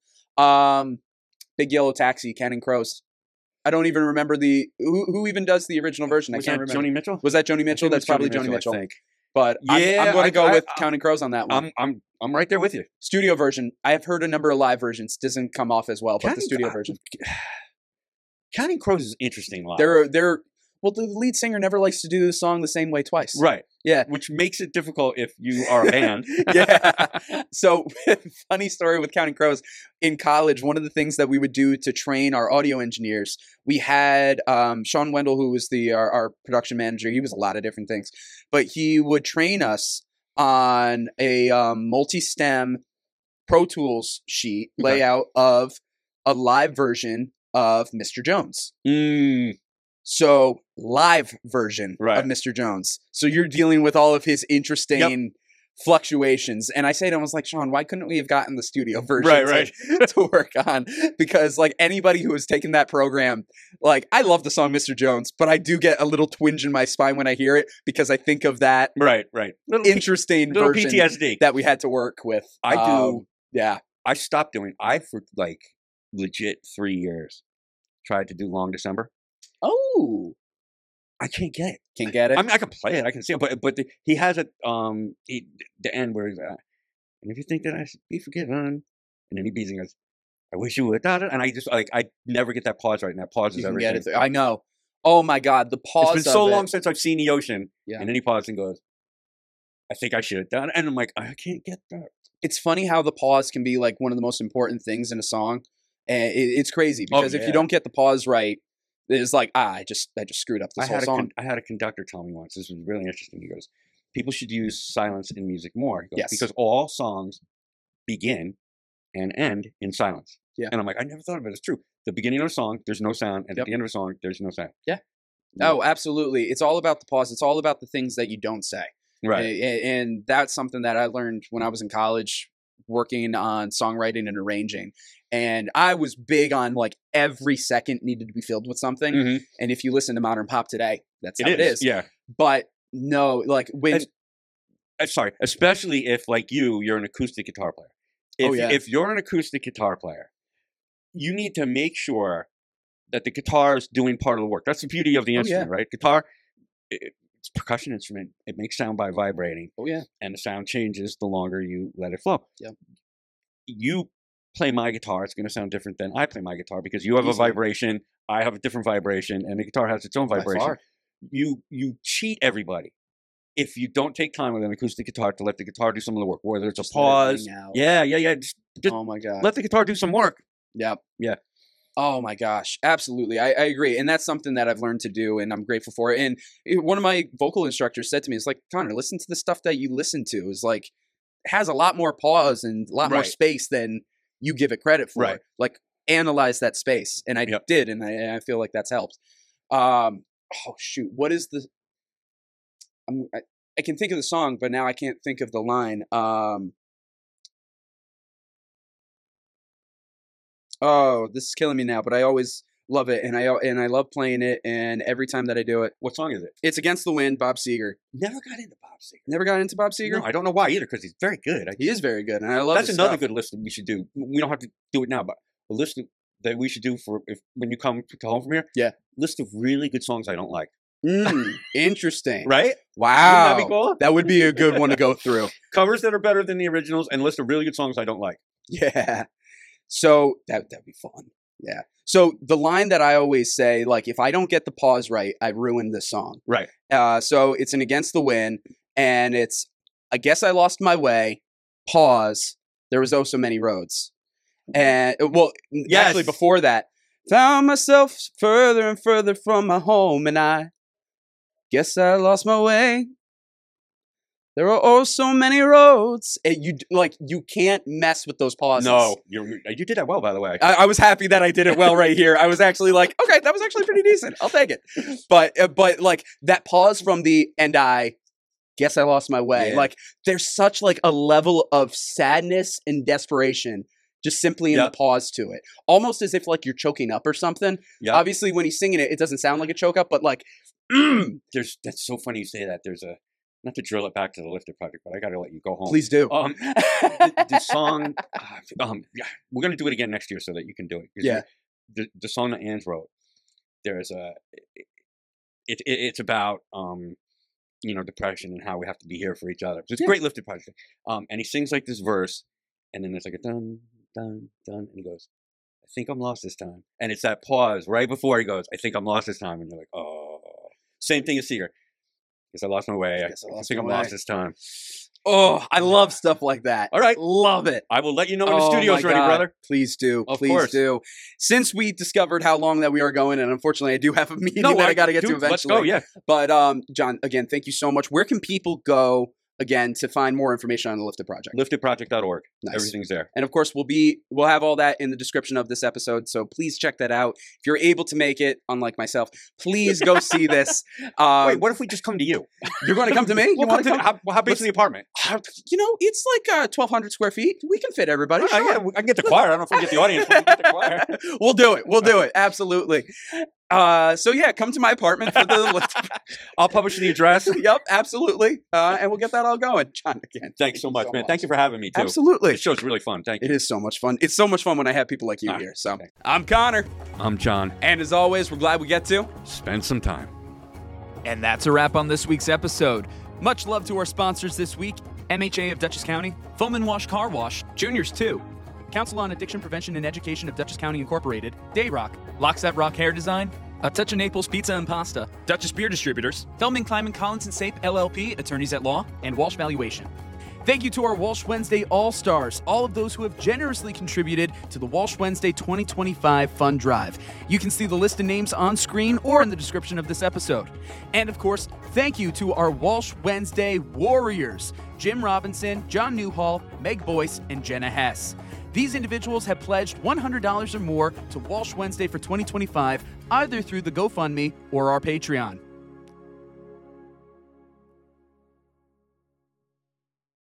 Big Yellow Taxi, Counting Crows. I don't even remember who even does the original version. I can't remember. Joni Mitchell? Was that Joni Mitchell? That's probably Joni Mitchell. I think. But yeah, I'm going to go with Counting Crows on that one. I'm right there with you. Studio version. I have heard a number of live versions. Doesn't come off as well, but the studio version. Counting Crows is interesting live. Well, the lead singer never likes to do the song the same way twice. Right. Yeah. Which makes it difficult if you are a band. Yeah. So, funny story with Counting Crows. In college, one of the things that we would do to train our audio engineers, we had Sean Wendell, who was our production manager. He was a lot of different things. But he would train us on a multi-stem Pro Tools sheet layout of a live version of Mr. Jones. So, live version of Mr. Jones. So, you're dealing with all of his interesting fluctuations. And I say to him, I was like, Sean, why couldn't we have gotten the studio version to work on? Because, like, anybody who has taken that program, like, I love the song Mr. Jones, but I do get a little twinge in my spine when I hear it because I think of that interesting version PTSD that we had to work with. I do. Yeah. I stopped doing, for like legit 3 years, tried to do Long December. Oh, I can't get it. Can't get it? I mean, I can play it. I can see it. But he has it, the end where he's, and if you think that I should be forgiven, and then he beats and goes, I wish you would. And I just, I never get that pause right. And that pause is everything. I know. Oh my God. The pause. It's been so long since I've seen the ocean. Yeah. And then he pauses and goes, I think I should have done it. And I'm like, I can't get that. It's funny how the pause can be like one of the most important things in a song. And it's crazy because if you don't get the pause right, it's like, I just screwed up this whole song. I had a conductor tell me once, this was really interesting. He goes, people should use silence in music more. He goes, because all songs begin and end in silence. Yeah. And I'm like, I never thought of it. It's true. The beginning of a song, there's no sound. And at the end of a song, there's no sound. Yeah. Oh, absolutely. It's all about the pause. It's all about the things that you don't say. Right. And that's something that I learned when I was in college working on songwriting and arranging. And I was big on like every second needed to be filled with something. Mhm. And if you listen to modern pop today, that's how it is. Yeah. But no, like when Sorry, especially if like you're an acoustic guitar player. If you're an acoustic guitar player, you need to make sure that the guitar is doing part of the work. That's the beauty of the instrument, right? Guitar, it's a percussion instrument. It makes sound by vibrating. Oh yeah. And the sound changes the longer you let it flow. Yep. You play my guitar, it's going to sound different than I play my guitar because you have a vibration, I have a different vibration, and the guitar has its own vibration. You cheat everybody if you don't take time with an acoustic guitar to let the guitar do some of the work, whether it's Just a pause. let it ring out. Yeah. Just Oh my God. let the guitar do some work. Yep. Yeah. Oh my gosh, absolutely. I agree. And that's something that I've learned to do and I'm grateful for it. And one of my vocal instructors said to me, it's like, Connor, listen to the stuff that you listen to. Is like, has a lot more pause and a lot more space than you give it credit for. Right. Like, analyze that space. And I did. And I feel like that's helped. Oh shoot. What is the, I can think of the song, but now I can't think of the line. Oh, this is killing me now, but I always love it, and I love playing it, and every time that I do it. What song is it? It's Against the Wind, Bob Seger. Never got into Bob Seger. Never got into Bob Seger? No, I don't know why either, because he's very good. He is very good, and I love That's his another stuff. good list that we should do. We don't have to do it now, but a list that we should do for when you come to home from here. Yeah. List of really good songs I don't like. Interesting. Right? Wow. Wouldn't that be cool? That would be a good one to go through. Covers that are better than the originals and list of really good songs I don't like. Yeah. So that'd be fun. Yeah. So the line that I always say, like, if I don't get the pause right, I ruined the song. Right. So it's an Against the Wind, and it's, I guess I lost my way, pause, there was oh so many roads. And, well, actually before that, found myself further and further from my home, and I guess I lost my way. There are oh so many roads. And you can't mess with those pauses. No, you did that well, by the way. I was happy that I did it well right here. I was actually like, okay, that was actually pretty decent. I'll take it. But like that pause from the and I guess I lost my way. Yeah. Like there's such like a level of sadness and desperation just simply in the pause to it. Almost as if like you're choking up or something. Yep. Obviously when he's singing it, it doesn't sound like a choke up, but like That's so funny you say that. There's a, not to drill it back to the Lifted Project, but I got to let you go home. Please do. The song, we're going to do it again next year so that you can do it. Yeah. The song that Ange wrote, there's it's about, depression and how we have to be here for each other. So it's a great Lifted Project. And he sings like this verse, and then there's like a dun, dun, dun, and he goes, I think I'm lost this time. And it's that pause right before he goes, I think I'm lost this time. And you're like, oh. Same thing as Seger. Guess I lost my way. I think I'm lost this time. Oh, I love stuff like that. All right. Love it. I will let you know when the studio's ready, brother. Please do. Of Please course. do. Since we discovered how long that we are going, and unfortunately I do have a meeting that I got to get to eventually. Let's go, yeah. But John, again, thank you so much. Where can people go, again, to find more information on the Lifted Project? LiftedProject.org. Nice. Everything's there. And of course, we'll have all that in the description of this episode. So please check that out. If you're able to make it, unlike myself, please go see this. Wait, what if we just come to you? You're going to come to me? We'll come to how big is the apartment? It's like 1,200 square feet. We can fit everybody. Yeah, I can get the choir. I don't know if we can get the audience, but we can get the choir. We'll do it. We'll do it. Absolutely. So yeah, come to my apartment for the lift. I'll publish the address. Yep, absolutely. And we'll get that all going. John, again. Thanks so much, man. Thank you for having me too. Absolutely. The show's really fun. Thank you. It is so much fun. It's so much fun when I have people like you here. So I'm Connor. I'm John. And as always, we're glad we get to spend some time. And that's a wrap on this week's episode. Much love to our sponsors this week: MHA of Dutchess County, Foam and Wash Car Wash, Juniors 2, Council on Addiction Prevention and Education of Dutchess County Incorporated, Dayrock, Lockset Rock Hair Design, A Touch of Naples Pizza and Pasta, Dutchess Beer Distributors, Feldman, Kleiman, Collins & Sape, LLP, Attorneys at Law, and Walsh Valuation. Thank you to our Walsh Wednesday All-Stars, all of those who have generously contributed to the Walsh Wednesday 2025 Fund Drive. You can see the list of names on screen or in the description of this episode. And of course, thank you to our Walsh Wednesday Warriors, Jim Robinson, John Newhall, Meg Boyce, and Jenna Hess. These individuals have pledged $100 or more to Walsh Wednesday for 2025, either through the GoFundMe or our Patreon.